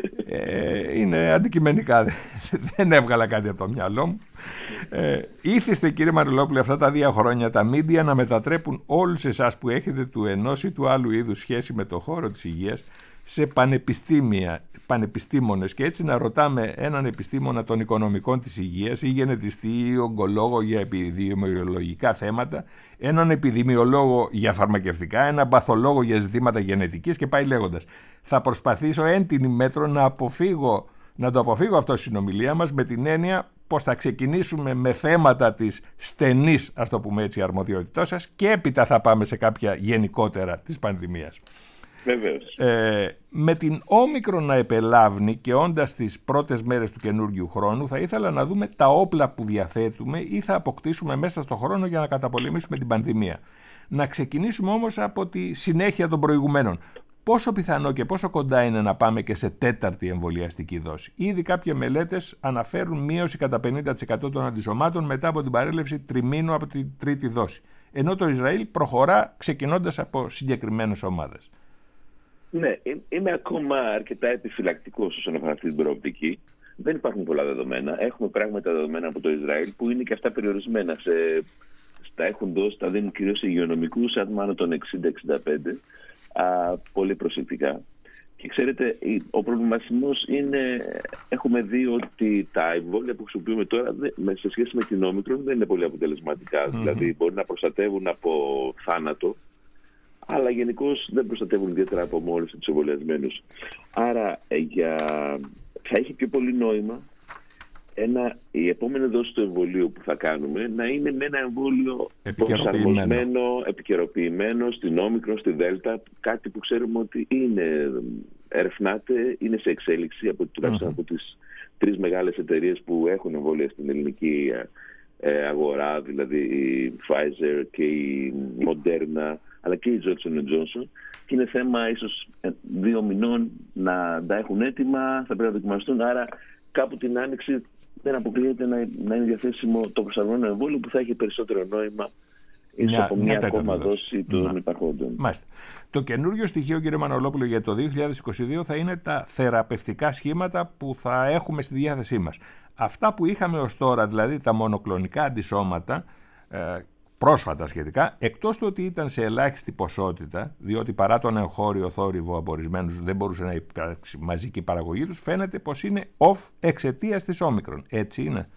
Ε, είναι αντικειμενικά, δεν έβγαλα κάτι από το μυαλό μου. Ε, ήθιστε, κύριε Μανολόπουλε, αυτά τα δύο χρόνια τα μίντια να μετατρέπουν όλους εσάς που έχετε του ενός ή του άλλου είδους σχέση με το χώρο της υγείας σε πανεπιστήμια, πανεπιστήμονες, και έτσι να ρωτάμε έναν επιστήμονα των οικονομικών της υγείας ή γενετιστή ή ογκολόγο για επιδημιολογικά θέματα, έναν επιδημιολόγο για φαρμακευτικά, έναν παθολόγο για ζητήματα γενετικής και πάει λέγοντας. Θα προσπαθήσω εν την ημέτρο να αποφύγω, να το αποφύγω αυτό στη συνομιλία μας, με την έννοια πως θα ξεκινήσουμε με θέματα της στενής, ας το πούμε έτσι, αρμοδιότητός σας, και έπειτα θα πάμε σε κάποια γενικότερα της πανδημίας. Βεβαίως. Ε, με την Όμικρον να επελάβνει και όντας στις πρώτες μέρες του καινούργιου χρόνου, θα ήθελα να δούμε τα όπλα που διαθέτουμε ή θα αποκτήσουμε μέσα στο χρόνο για να καταπολεμήσουμε την πανδημία. Να ξεκινήσουμε όμως από τη συνέχεια των προηγουμένων. Πόσο πιθανό και πόσο κοντά είναι να πάμε και σε τέταρτη εμβολιαστική δόση? Ήδη κάποιες μελέτες αναφέρουν μείωση κατά πενήντα τοις εκατό των αντισωμάτων μετά από την παρέλευση τριμήνου από την τρίτη δόση. Ενώ το Ισραήλ προχωρά ξεκινώντας από συγκεκριμένες ομάδες. Ναι, είμαι ακόμα αρκετά επιφυλακτικός όσον αφορά αυτή την προοπτική. Δεν υπάρχουν πολλά δεδομένα. Έχουμε πράγματα δεδομένα από το Ισραήλ που είναι και αυτά περιορισμένα. Σε, στα έχουν δώσει, τα δίνουν κυρίως σε υγειονομικούς άτομα άνω των εξήντα εξήντα πέντε. Α, πολύ προσεκτικά. Και ξέρετε, ο προβληματισμός είναι, έχουμε δει ότι τα εμβόλια που χρησιμοποιούμε τώρα σε σχέση με την Όμικρον δεν είναι πολύ αποτελεσματικά. Mm-hmm. Δηλαδή μπορεί να προστατεύουν από θάνατο, αλλά γενικώς δεν προστατεύουν ιδιαίτερα από μόλις τους εμβολιασμένους. Άρα για... θα έχει πιο πολύ νόημα ένα, η επόμενη δόση του εμβολίου που θα κάνουμε να είναι με ένα εμβόλιο προσαρμοσμένο, επικαιροποιημένο στην Όμικρον, στη Δέλτα, κάτι που ξέρουμε ότι είναι, ερευνάται, είναι σε εξέλιξη από, τουλάχιστον mm-hmm. από τις τρεις μεγάλες εταιρείες που έχουν εμβόλια στην ελληνική ε, αγορά, δηλαδή η Pfizer και η Moderna, αλλά και η Johnson and Johnson. Και είναι θέμα ίσως δύο μηνών να τα έχουν έτοιμα, θα πρέπει να δοκιμαστούν, άρα κάπου την άνοιξη δεν αποκλείεται να, να είναι διαθέσιμο το προσαρμοσμένο εμβόλιο που θα έχει περισσότερο νόημα ίσως από μια, μια ακόμα δόση των υπαρχόντων. Μάλιστα. Το καινούργιο στοιχείο, κύριε Μανολόπουλο, για το δύο χιλιάδες είκοσι δύο θα είναι τα θεραπευτικά σχήματα που θα έχουμε στη διάθεσή μας. Αυτά που είχαμε ως τώρα, δηλαδή τα μονοκλονικά αντισώματα, ε, πρόσφατα σχετικά, εκτός του ότι ήταν σε ελάχιστη ποσότητα, διότι παρά τον εγχώριο θόρυβο από ορισμένους δεν μπορούσε να υπάρξει μαζική παραγωγή τους, φαίνεται πως είναι off εξαιτίας της Όμικρον. Έτσι είναι?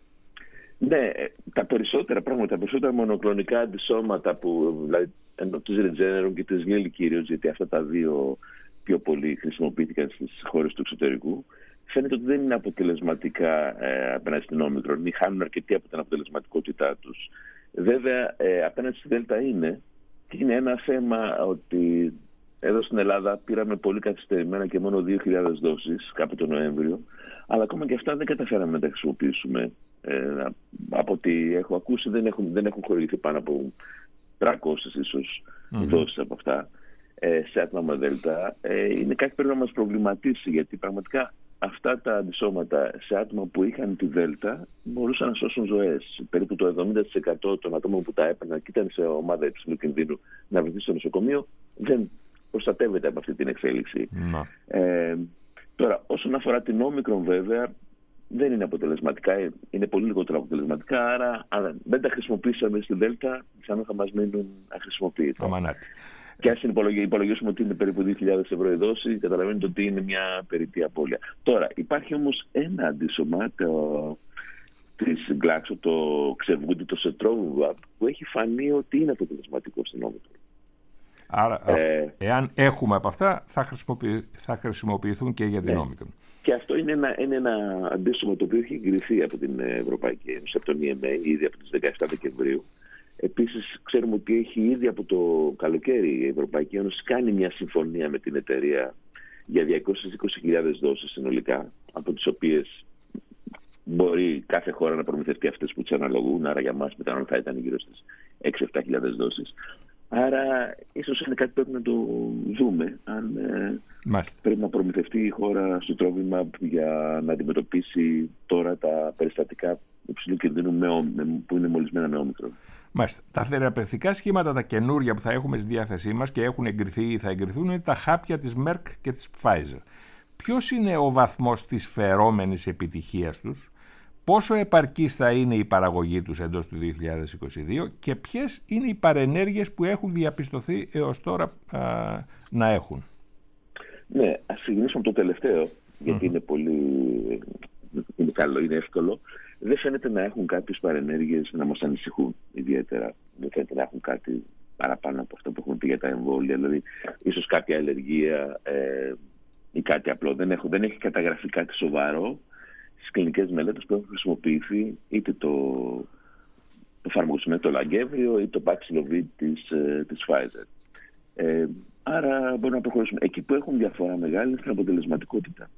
Ναι, τα περισσότερα πράγματα, τα περισσότερα μονοκλονικά αντισώματα που, δηλαδή, της Regeneron και της Lilly κυρίως, γιατί αυτά τα δύο πιο πολύ χρησιμοποιήθηκαν στις χώρες του εξωτερικού, φαίνεται ότι δεν είναι αποτελεσματικά ε, απέναντι στην Όμικρον ή χάνουν αρκετή από την αποτελεσματικότητά τους. Βέβαια, ε, απέναντι στη Δέλτα είναι, και είναι ένα θέμα ότι εδώ στην Ελλάδα πήραμε πολύ καθυστερημένα και μόνο δύο χιλιάδες δόσεις κάπου τον Νοέμβριο, αλλά ακόμα και αυτά δεν καταφέραμε να τα χρησιμοποιήσουμε. Ε, από ό,τι έχω ακούσει δεν έχουν, δεν έχουν χορηγηθεί πάνω από τριακόσιες ίσως mm-hmm. δόσεις από αυτά ε, σε άτομα με Δέλτα. Ε, είναι κάτι που πρέπει να μας προβληματίσει, γιατί πραγματικά αυτά τα αντισώματα σε άτομα που είχαν τη Δέλτα μπορούσαν να σώσουν ζωές. Περίπου το εβδομήντα τοις εκατό των ατόμων που τα έπαιρναν και ήταν σε ομάδα υψηλού κινδύνου να βρεθεί στο νοσοκομείο δεν προστατεύεται από αυτή την εξέλιξη. Mm. Ε, τώρα, όσον αφορά την Όμικρον, βέβαια, δεν είναι αποτελεσματικά, είναι πολύ λιγότερο αποτελεσματικά, άρα αν δεν τα χρησιμοποιήσαμε στη Δέλτα, πιθανόν θα μας μείνουν αχρησιμοποιητά. Και ας υπολογίσουμε ότι είναι περίπου δύο χιλιάδες ευρώ η δόση, καταλαβαίνετε ότι είναι μια περιττή απώλεια. Τώρα, υπάρχει όμως ένα αντίσωμα το, της Glaxo, το ξεβούντι, το Cetrorubab, που έχει φανεί ότι είναι αποτελεσματικό στην Όμικρον. Άρα, ε, εάν έχουμε από αυτά, θα, χρησιμοποιη, θα χρησιμοποιηθούν και για την ναι. Όμικρον. Και αυτό είναι ένα, είναι ένα αντίσωμα το οποίο έχει εγκριθεί από την Ευρωπαϊκή Ένωση, από τον ι εμ έι, ήδη από τις δεκαεπτά Δεκεμβρίου. Επίσης, ξέρουμε ότι έχει ήδη από το καλοκαίρι η Ευρωπαϊκή Ένωση κάνει μια συμφωνία με την εταιρεία για διακόσιες είκοσι χιλιάδες δόσεις συνολικά, από τις οποίες μπορεί κάθε χώρα να προμηθευτεί αυτές που τις αναλογούν, άρα για μας πιθανόν θα ήταν γύρω στις έξι με επτά χιλιάδες δόσεις. Άρα, ίσως είναι κάτι που πρέπει να το δούμε, αν ε, πρέπει να προμηθευτεί η χώρα στο Cetrorubab για να αντιμετωπίσει τώρα τα περιστατικά υψηλού κινδύνου που είναι μολυσμένα με Όμικρον. Μάλιστα. Τα θεραπευτικά σχήματα, τα καινούρια που θα έχουμε στη διάθεσή μας και έχουν εγκριθεί ή θα εγκριθούν, είναι τα χάπια της Merck και της Pfizer. Ποιος είναι ο βαθμός της φερόμενης επιτυχίας τους, πόσο επαρκής θα είναι η παραγωγή τους εντός του δύο χιλιάδες είκοσι δύο και ποιες είναι οι παρενέργειες που έχουν διαπιστωθεί έως τώρα α, να έχουν? Ναι, ας ξεκινήσουμε από το τελευταίο, γιατί mm. είναι πολύ είναι καλό, είναι εύκολο. Δεν φαίνεται να έχουν κάποιες παρενέργειες να μας ανησυχούν ιδιαίτερα. Δεν φαίνεται να έχουν κάτι παραπάνω από αυτό που έχουμε πει για τα εμβόλια. Δηλαδή, ίσως κάποια αλλεργία ε, ή κάτι απλό. Δεν, έχω, δεν έχει καταγραφεί κάτι σοβαρό στις κλινικές μελέτες που έχουν χρησιμοποιηθεί είτε το, το φαρμακοσυμμένο το Λαγκέβριο ή το Paxlovid της, ε, της Pfizer. Ε, Άρα μπορούμε να προχωρήσουμε. Εκεί που έχουν διαφορά μεγάλη είναι στην αποτελεσματικότητα.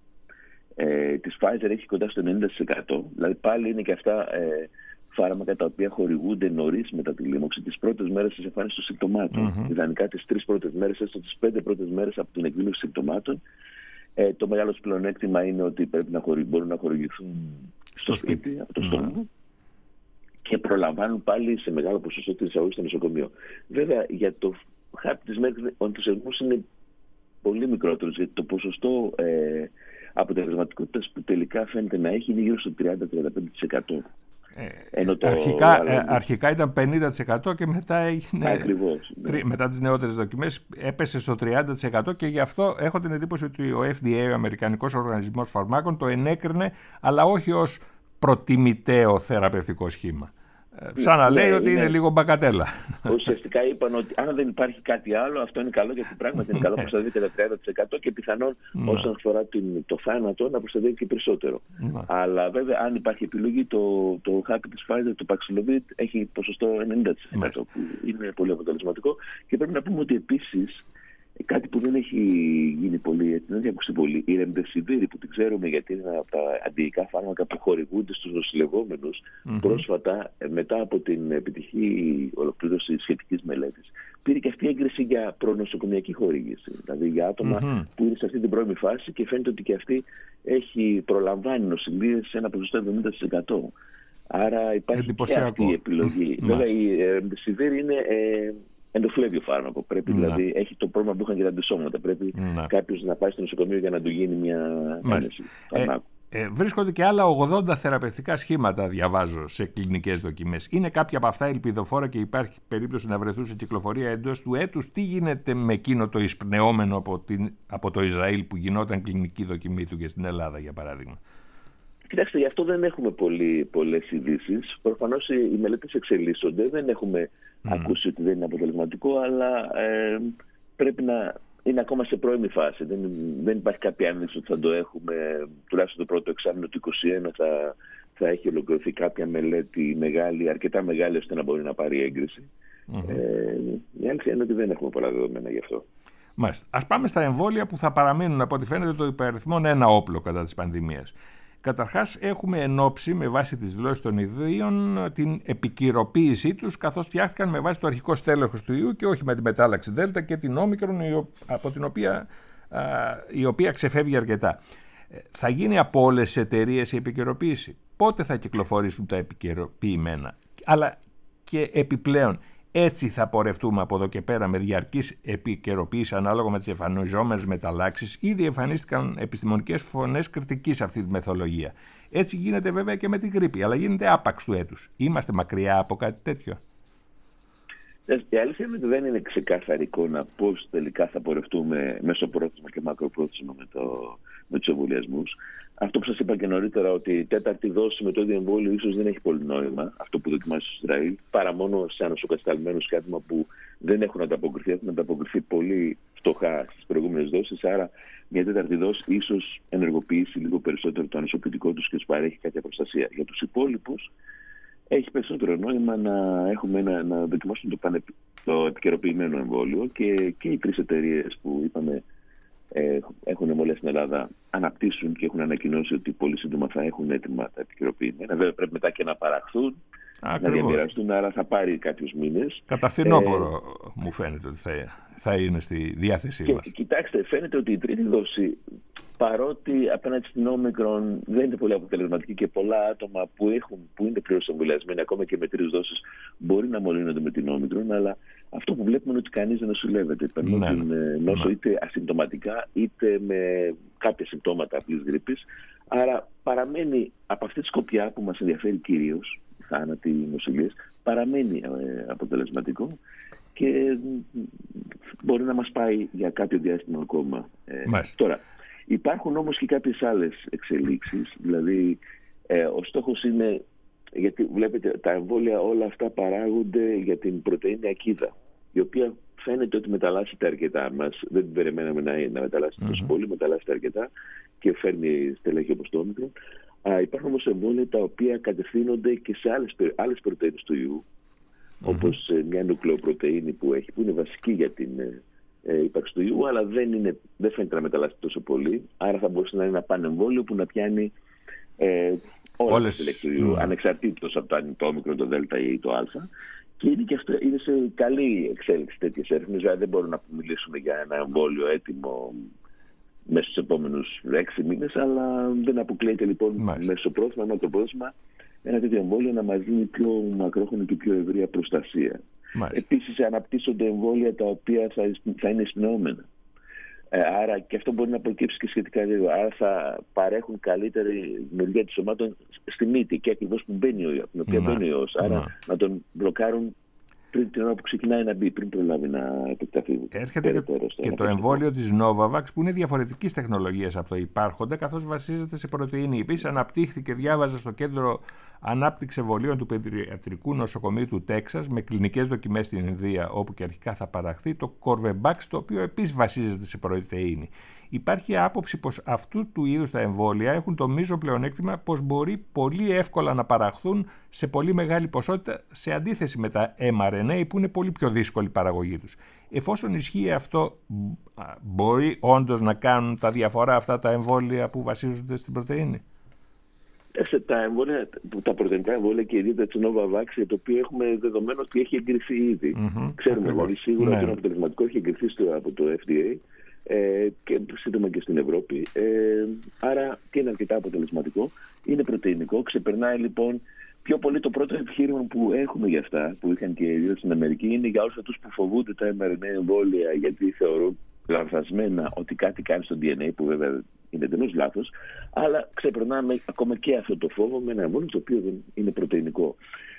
Ε, της Pfizer έχει κοντά στο ενενήντα τοις εκατό, δηλαδή πάλι είναι και αυτά ε, φάρμακα τα οποία χορηγούνται νωρίς μετά τη λίμωξη, τις πρώτες μέρες της εμφάνισης των συμπτωμάτων. Mm-hmm. Ιδανικά τις τρεις πρώτες μέρες, έστω τις πέντε πρώτες μέρες από την εκδήλωση συμπτωμάτων. Ε, το μεγάλο πλεονέκτημα είναι ότι πρέπει να χορη, μπορούν να χορηγηθούν στο, στο σπίτι, σπίτι, από το στόμα, mm-hmm. και προλαμβάνουν πάλι σε μεγάλο ποσοστό την εισαγωγή στο νοσοκομείο. Βέβαια, για το χάπι της μέρας ο ενθουσιασμός είναι πολύ μικρότερος, γιατί το ποσοστό ε, αποτελεσματικότητας που τελικά φαίνεται να έχει είναι γύρω στο τριάντα με τριάντα πέντε τοις εκατό. Ε, το αρχικά, άλλο... ε, αρχικά ήταν πενήντα τοις εκατό και μετά έγινε. Ακριβώς, ναι. τρι, μετά τις νεότερες δοκιμές έπεσε στο τριάντα τοις εκατό και γι' αυτό έχω την εντύπωση ότι ο εφ ντι έι, ο Αμερικανικός Οργανισμός Φαρμάκων, το ενέκρινε, αλλά όχι ως προτιμητέο θεραπευτικό σχήμα. Σαν να λέει ναι, ότι είναι, είναι λίγο μπακατέλα. Ουσιαστικά είπαν ότι αν δεν υπάρχει κάτι άλλο, αυτό είναι καλό, γιατί πράγματι είναι καλό να προστατεύει κατά τριάντα τοις εκατό και πιθανόν ναι. όσον αφορά την, το θάνατο να προστατεύει και περισσότερο. Ναι. Αλλά βέβαια, αν υπάρχει επιλογή, το, το χάπι της Pfizer, το Paxlovid, έχει ποσοστό ενενήντα τοις εκατό, που είναι πολύ αποτελεσματικό. Και πρέπει να πούμε ότι επίσης κάτι που δεν έχει γίνει πολύ, δεν έχει ακουστεί πολύ, η Remdesivir, που την ξέρουμε γιατί είναι από τα αντιϊκά φάρμακα που χορηγούνται στους νοσηλευόμενους, mm-hmm. πρόσφατα, μετά από την επιτυχή ολοκλήρωση σχετικής μελέτης, πήρε και αυτή η έγκριση για προνοσοκομιακή χορήγηση. Δηλαδή για άτομα mm-hmm. που είναι σε αυτή την πρώιμη φάση και φαίνεται ότι και αυτή έχει προλαμβάνει νοσηλείες σε ένα ποσοστό εβδομήντα τοις εκατό. Άρα υπάρχει και αυτή η επιλογή. Mm-hmm. Βέβαια η Remdesivir είναι Ε, ενδοφλέβιο φάρμακο. Πρέπει, ναι. δηλαδή, έχει το πρόβλημα που είχαν και τα αντισώματα. Πρέπει ναι. κάποιος να πάει στο νοσοκομείο για να του γίνει μια ένεση φαρμάκου. Ε, ε, βρίσκονται και άλλα ογδόντα θεραπευτικά σχήματα, διαβάζω, σε κλινικές δοκιμές. Είναι κάποια από αυτά ελπιδοφόρα και υπάρχει περίπτωση να βρεθούν σε κυκλοφορία εντός του έτους? Τι γίνεται με εκείνο το εισπνεόμενο από, την, από το Ισραήλ που γινόταν κλινική δοκιμή του και στην Ελλάδα, για παράδειγμα? Κοιτάξτε, γι' αυτό δεν έχουμε πολύ, πολλές ειδήσεις. Προφανώς οι, οι μελέτες εξελίσσονται. Δεν έχουμε mm. ακούσει ότι δεν είναι αποτελεσματικό, αλλά ε, πρέπει να είναι ακόμα σε πρώιμη φάση. Δεν, δεν υπάρχει κάποια άνοιξη ότι θα το έχουμε, τουλάχιστον το πρώτο εξάμηνο του είκοσι ένα θα, θα έχει ολοκληρωθεί κάποια μελέτη μεγάλη, αρκετά μεγάλη, ώστε να μπορεί να πάρει έγκριση. Mm-hmm. Ε, η αλήθεια είναι ότι δεν έχουμε πολλά δεδομένα γι' αυτό. Μάλιστα. Ας πάμε στα εμβόλια που θα παραμείνουν, από ό,τι φαίνεται, το υπαριθμόν ένα όπλο κατά της πανδημίας. Καταρχάς, έχουμε ενόψει με βάση τις δηλώσεις των ιδίων την επικυροποίησή τους, καθώς φτιάχτηκαν με βάση το αρχικό στέλεχος του ιού και όχι με τη μετάλλαξη Δέλτα και την Όμικρον, από την οποία, α, η οποία ξεφεύγει αρκετά. Θα γίνει από όλες τις εταιρείες η επικαιροποίηση? Πότε θα κυκλοφορήσουν τα επικαιροποιημένα? Αλλά και επιπλέον, έτσι θα πορευτούμε από εδώ και πέρα με διαρκής επικαιροποίηση ανάλογα με τις εμφανιζόμενες μεταλλάξεις? Ήδη εμφανίστηκαν επιστημονικές φωνές κριτικής σε αυτή τη μεθοδολογία. Έτσι γίνεται βέβαια και με την γρίπη, αλλά γίνεται άπαξ του έτους. Είμαστε μακριά από κάτι τέτοιο? Η αλήθεια είναι ότι δεν είναι ξεκάθαρη εικόνα πώς τελικά θα πορευτούμε μεσοπρόθεσμα και μακροπρόθεσμα με, το, με τους εμβολιασμούς. Αυτό που σας είπα και νωρίτερα, ότι η τέταρτη δόση με το ίδιο εμβόλιο ίσως δεν έχει πολύ νόημα, αυτό που δοκιμάζει στο Ισραήλ, παρά μόνο σε ανοσοκατασταλμένους και άτομα που δεν έχουν ανταποκριθεί, έχουν ανταποκριθεί πολύ φτωχά στις προηγούμενες δόσεις. Άρα, μια τέταρτη δόση ίσως ενεργοποιήσει λίγο περισσότερο το ανοσοποιητικό τους και τους παρέχει κάποια προστασία. Για τους υπόλοιπους, έχει περισσότερο νόημα να, έχουμε ένα, να δοκιμάσουν το, πανε, το επικαιροποιημένο εμβόλιο και, και οι τρεις εταιρείες που είπαμε ε, έχουν εμβόλια στην Ελλάδα αναπτύσσουν και έχουν ανακοινώσει ότι πολύ σύντομα θα έχουν έτοιμα τα επικαιροποιημένα. Βέβαια πρέπει μετά και να παραχθούν, ακριβώς, να διαμοιραστούν, άρα θα πάρει κάποιους μήνες. Κατά φθινόπωρο ε, μου φαίνεται ότι θα, θα είναι στη διάθεσή και, μας. Κοιτάξτε, φαίνεται ότι η τρίτη δόση, παρότι απέναντι στην Όμικρον δεν είναι πολύ αποτελεσματική και πολλά άτομα που, έχουν, που είναι πλήρως εμβολιασμένοι, ακόμα και με τρεις δόσεις, μπορεί να μολύνονται με την Όμικρον, αλλά αυτό που βλέπουμε είναι ότι κανείς δεν νοσηλεύεται. Παίρνουν ναι, την νόσο ναι. είτε ασυμπτωματικά είτε με κάποια συμπτώματα απλής γρίπης. Άρα παραμένει από αυτή τη σκοπιά που μας ενδιαφέρει κυρίως, θάνατοι, νοσηλίες, παραμένει ε, αποτελεσματικό και μπορεί να μας πάει για κάποιο διάστημα ακόμα. Ε, τώρα, υπάρχουν όμως και κάποιες άλλες εξελίξεις, δηλαδή ε, ο στόχος είναι, γιατί βλέπετε τα εμβόλια όλα αυτά παράγονται για την πρωτεΐνη ακίδα, η οποία φαίνεται ότι μεταλλάσσεται αρκετά. Μας δεν την περιμέναμε να, να μεταλλάσσεται τόσο mm-hmm. πολύ, μεταλλάσσεται αρκετά και φέρνει στελέχη όπως το Όμικρον. Υπάρχουν όμως εμβόλια τα οποία κατευθύνονται και σε άλλες, άλλες πρωτεΐνες του ιού, mm-hmm. όπως μια νουκλεοπρωτεΐνη που έχει, που είναι βασική για την ε, ύπαρξη του ιού, αλλά δεν, είναι, δεν φαίνεται να μεταλλάσσει τόσο πολύ. Άρα θα μπορούσε να είναι ένα πανεμβόλιο που να πιάνει ε, όλα τις ελέγχους του ιού, mm. ανεξαρτήτως από το αν είναι το όμικρον, το δέλτα ή το α. Και είναι και αυτό, είναι σε καλή εξέλιξη τέτοιες έρευνες. Δηλαδή δεν μπορούμε να μιλήσουμε για ένα εμβόλιο έτοιμο μέσα στους επόμενους έξι μήνες, αλλά δεν αποκλείεται λοιπόν μεσοπρόθεσμα, μακροπρόθεσμα ένα τέτοιο εμβόλιο να μας δίνει πιο μακρόχρονη και πιο ευρεία προστασία. Επίσης αναπτύσσονται εμβόλια τα οποία θα, θα είναι εισπνεώμενα. Ε, άρα και αυτό μπορεί να προκύψει και σχετικά γρήγορα. Άρα θα παρέχουν καλύτερη μεριά της ομάδων στη μύτη και ακριβώς που μπαίνει ο ιός, την οποία μπαίνει ο ιός. Άρα να. να τον μπλοκάρουν πριν την ώρα που ξεκινάει να μπει, πριν προλάβει να επεκταθεί. Έρχεται και, και το εμβόλιο της Novavax που είναι διαφορετικής τεχνολογίας από το υπάρχοντα, καθώς βασίζεται σε πρωτεΐνη. Επίσης αναπτύχθηκε, διάβαζα στο Κέντρο Ανάπτυξη Εμβολίων του Παιδιατρικού Νοσοκομείου του Τέξας, με κλινικές δοκιμές στην Ινδία, όπου και αρχικά θα παραχθεί το Corbevax, το οποίο επίσης βασίζεται σε πρωτεΐνη. Υπάρχει άποψη πως αυτού του είδους τα εμβόλια έχουν το μείζο πλεονέκτημα πως μπορεί πολύ εύκολα να παραχθούν σε πολύ μεγάλη ποσότητα, σε αντίθεση με τα εμ αρ εν έι που είναι πολύ πιο δύσκολη η παραγωγή τους. Εφόσον ισχύει αυτό, μπορεί όντως να κάνουν τα διαφορά αυτά τα εμβόλια που βασίζονται στην πρωτεΐνη? Τα, εμβόλια, τα πρωτεϊνικά εμβόλια και ιδιαίτερα τη Novavax, το οποίο έχουμε δεδομένο ότι έχει εγκριθεί ήδη. Mm-hmm. Ξέρουμε δηλαδή σίγουρα ότι είναι αποτελεσματικό, έχει εγκριθεί στο, από το εφ ντι έι ε, και σύντομα και στην Ευρώπη. Ε, άρα και είναι αρκετά αποτελεσματικό. Είναι πρωτεϊνικό. Ξεπερνάει λοιπόν πιο πολύ το πρώτο επιχείρημα που έχουμε για αυτά, που είχαν και ιδίω στην Αμερική, είναι για όλους αυτούς που φοβούνται τα εμ αρ εν έι εμβόλια γιατί θεωρούν λανθασμένα ότι κάτι κάνει στο ντι εν έι, που βέβαια είναι εντελώς λάθος, αλλά ξεπερνάμε ακόμα και αυτό το φόβο με ένα εμβόλιο το οποίο δεν είναι πρωτεϊνικό.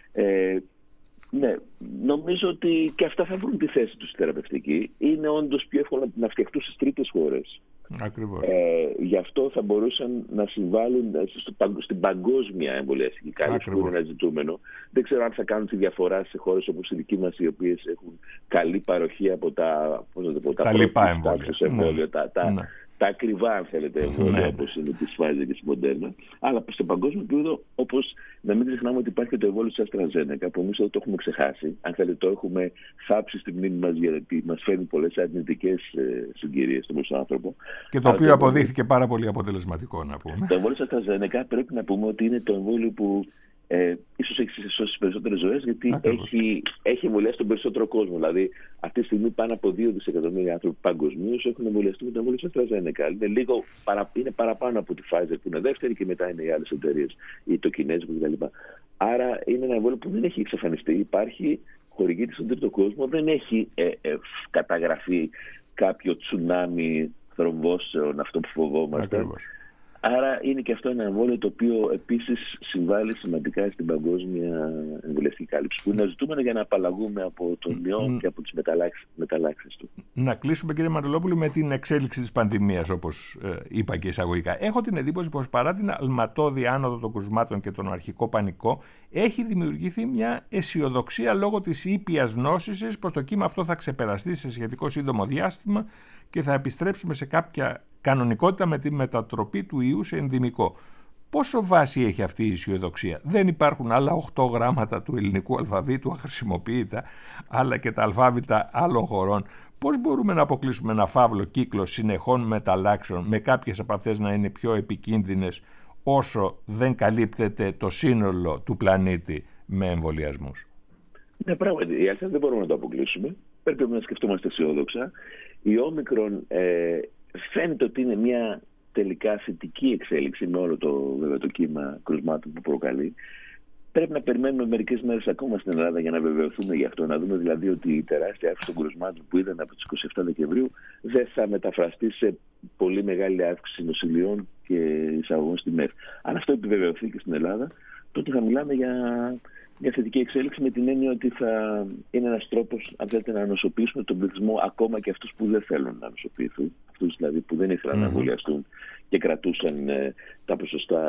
Ε, ναι, νομίζω ότι και αυτά θα βρουν τη θέση τους στη θεραπευτική. Είναι όντως πιο εύκολο να φτιαχτούν στις τρίτες χώρες. Ακριβώς. Ε, γι' αυτό θα μπορούσαν να συμβάλλουν στο, στην παγκόσμια εμβολιαστική κάλυψη, που είναι ένα ζητούμενο. Δεν ξέρω αν θα κάνουν τη διαφορά σε χώρες όπως η δική μας, οι οποίες έχουν καλή παροχή από τα, πώς να το πω, τα, τα λοιπά εμβόλια. εμβόλια, ναι. τα, τα, ναι. τα ακριβά, αν θέλετε, εμβόλια, ναι, όπως είναι τη Pfizer και τη Moderna. Αλλά στο παγκόσμιο επίπεδο, όπως να μην ξεχνάμε ότι υπάρχει και το εμβόλιο της AstraZeneca, που εμείς εδώ το έχουμε ξεχάσει. Αν θέλετε, το έχουμε θάψει στη μνήμη μας, γιατί μας φέρνει πολλές αρνητικές συγκυρίες στον άνθρωπο. Και το οποίο αποδείχθηκε πάρα πολύ αποτελεσματικό, να πούμε. Το εμβόλιο της AstraZeneca πρέπει να πούμε ότι είναι το εμβόλιο που ε, ίσως έχει σώσει περισσότερες ζωές, γιατί έχει, έχει εμβολιάσει τον περισσότερο κόσμο. Δηλαδή, αυτή τη στιγμή πάνω από δύο δισεκατομμύρια άνθρωποι παγκοσμίως έχουν εμβολιαστεί με το εμβόλιο της AstraZeneca. Είναι, λίγο παρα, είναι παραπάνω από τη Pfizer, που είναι δεύτερη, και μετά είναι οι άλλες εταιρείες, ή το κινέζικο κτλ. Άρα, είναι ένα εμβόλιο που δεν έχει εξαφανιστεί. Υπάρχει, χορηγείται στον τρίτο κόσμο, δεν έχει ε, ε, καταγραφεί κάποιο τσουνάμι θρομβώσεων, αυτό που φοβόμαστε. Ακριβώς. Άρα είναι και αυτό ένα εμβόλιο το οποίο επίσης συμβάλλει σημαντικά στην παγκόσμια εμβολιαστική κάλυψη, που είναι ζητούμενο για να απαλλαγούμε από τον ιό και από τις μεταλλάξεις του. Να κλείσουμε, κύριε Μανολόπουλου, με την εξέλιξη της πανδημίας, όπως ε, είπα και εισαγωγικά. Έχω την εντύπωση πως παρά την αλματώδη άνοδο των κρουσμάτων και τον αρχικό πανικό, έχει δημιουργηθεί μια αισιοδοξία λόγω της ήπιας νόσησης πως το κύμα αυτό θα ξεπεραστεί σε σχετικό σύντομο διάστημα και θα επιστρέψουμε σε κάποια κανονικότητα με τη μετατροπή του ιού σε ενδημικό. Πόσο βάση έχει αυτή η αισιοδοξία? Δεν υπάρχουν άλλα οκτώ γράμματα του ελληνικού αλφαβήτου αχρησιμοποιητά, αλλά και τα αλφάβητα άλλων χωρών. Πώς μπορούμε να αποκλείσουμε ένα φαύλο κύκλο συνεχών μεταλλάξεων, με κάποιες από αυτές να είναι πιο επικίνδυνες, όσο δεν καλύπτεται το σύνολο του πλανήτη με εμβολιασμούς? Ναι, πράγματι, η αλήθεια δεν μπορούμε να το αποκλείσουμε. Πρέπει να σκεφτόμαστε αισιόδοξα. Η όμικρον ε, φαίνεται ότι είναι μια τελικά θετική εξέλιξη, με όλο το, βέβαια, το κύμα κρουσμάτων που προκαλεί. Πρέπει να περιμένουμε μερικές μέρες ακόμα στην Ελλάδα για να βεβαιωθούμε γι' αυτό. Να δούμε δηλαδή ότι η τεράστια αύξηση των κρουσμάτων που είδαμε από τις είκοσι επτά Δεκεμβρίου δεν θα μεταφραστεί σε πολύ μεγάλη αύξηση νοσηλειών και εισαγωγών στη ΜΕΦ. Αν αυτό επιβεβαιωθεί και στην Ελλάδα, τότε θα μιλάμε για μια θετική εξέλιξη, με την έννοια ότι θα είναι ένας τρόπος, αν θέλετε, να νοσοποιήσουμε τον πληθυσμό, ακόμα και αυτούς που δεν θέλουν να νοσοποιηθούν, αυτούς δηλαδή που δεν ήθελαν mm-hmm. να εμβολιαστούν και κρατούσαν ε, τα ποσοστά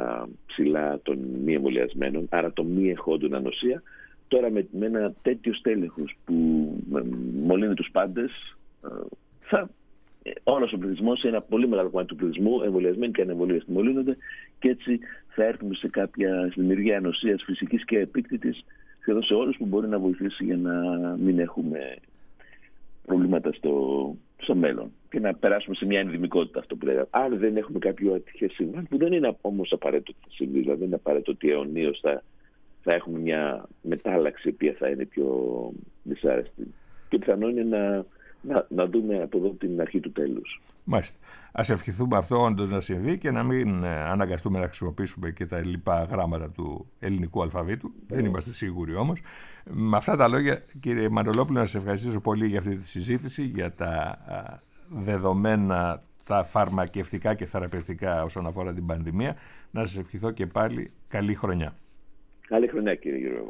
ψηλά των μη εμβολιασμένων, άρα των μη εχόντων ανοσία. Τώρα με, με ένα τέτοιο στέλεχος που ε, μολύνει τους πάντες, ε, θα όλος ο πληθυσμός, ένα πολύ μεγάλο κομμάτι του πληθυσμού, εμβολιασμένοι και ανεμβολίαστοι, μολύνονται, και έτσι θα έρθουμε σε κάποια δημιουργία ανοσίας φυσικής και επίκτητης σχεδόν σε όλους, που μπορεί να βοηθήσει για να μην έχουμε προβλήματα στο, στο μέλλον και να περάσουμε σε μια ενδυμικότητα, αυτό που λέγαμε. Αν δεν έχουμε κάποιο ατυχές συμβάν, που δεν είναι όμως απαραίτητο ότι θα συμβεί, δηλαδή δεν είναι απαραίτητο ότι αιωνίως θα, θα έχουμε μια μετάλλαξη η οποία θα είναι πιο δυσάρεστη. Και πιθανό είναι να, να, να δούμε από εδώ την αρχή του τέλους. Μάλιστα. Ας ευχηθούμε αυτό όντως να συμβεί και να μην αναγκαστούμε να χρησιμοποιήσουμε και τα λοιπά γράμματα του ελληνικού αλφαβήτου. Yeah. Δεν είμαστε σίγουροι όμως. Με αυτά τα λόγια, κύριε Μανολόπουλο, να σας ευχαριστήσω πολύ για αυτή τη συζήτηση, για τα δεδομένα, τα φαρμακευτικά και θεραπευτικά όσον αφορά την πανδημία. Να σας ευχηθώ και πάλι καλή χρονιά. Καλή χρονιά, κύριε Γιώργο.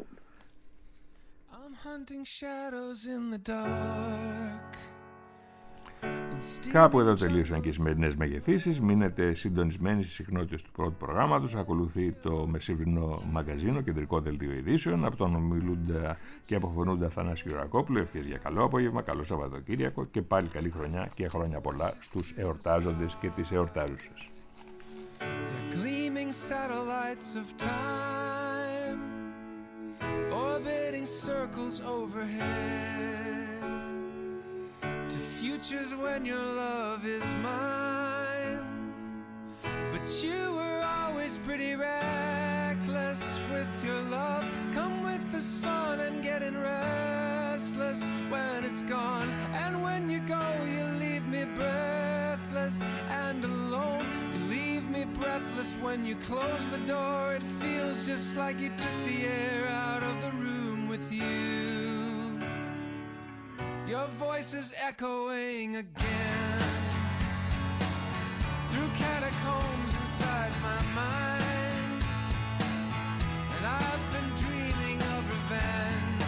Κάπου εδώ τελείωσαν και οι σημερινές μεγεθύσεις. Μείνετε συντονισμένοι στις συχνότητες του πρώτου προγράμματος. Ακολουθεί το μεσημβρινό μαγκαζίνο, κεντρικό δελτίο ειδήσεων. Από τον ομιλούντα και αποφωνούντα Θανάση Γεωργακόπουλο. Ευχές για καλό απόγευμα, καλό Σαββατοκύριακο και πάλι καλή χρονιά και χρόνια πολλά στους εορτάζοντες και τις εορτάζουσες. The gleaming satellites of time, orbiting circles overhead, to futures when your love is mine. But you were always pretty reckless with your love. Come with the sun and getting restless when it's gone. And when you go, you leave me breathless and alone. You leave me breathless when you close the door. It feels just like you took the air out of the room with you. Your voice is echoing again through catacombs inside my mind, and I've been dreaming of revenge,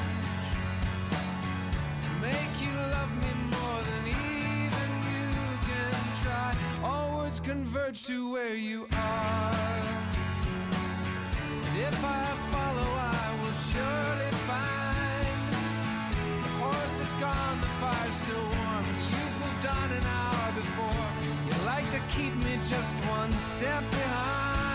to make you love me more than even you can try. All words converge to where you are, and if I follow, I will surely find. Is gone, the fire's still warm, and you've moved on an hour before. You like to keep me just one step behind.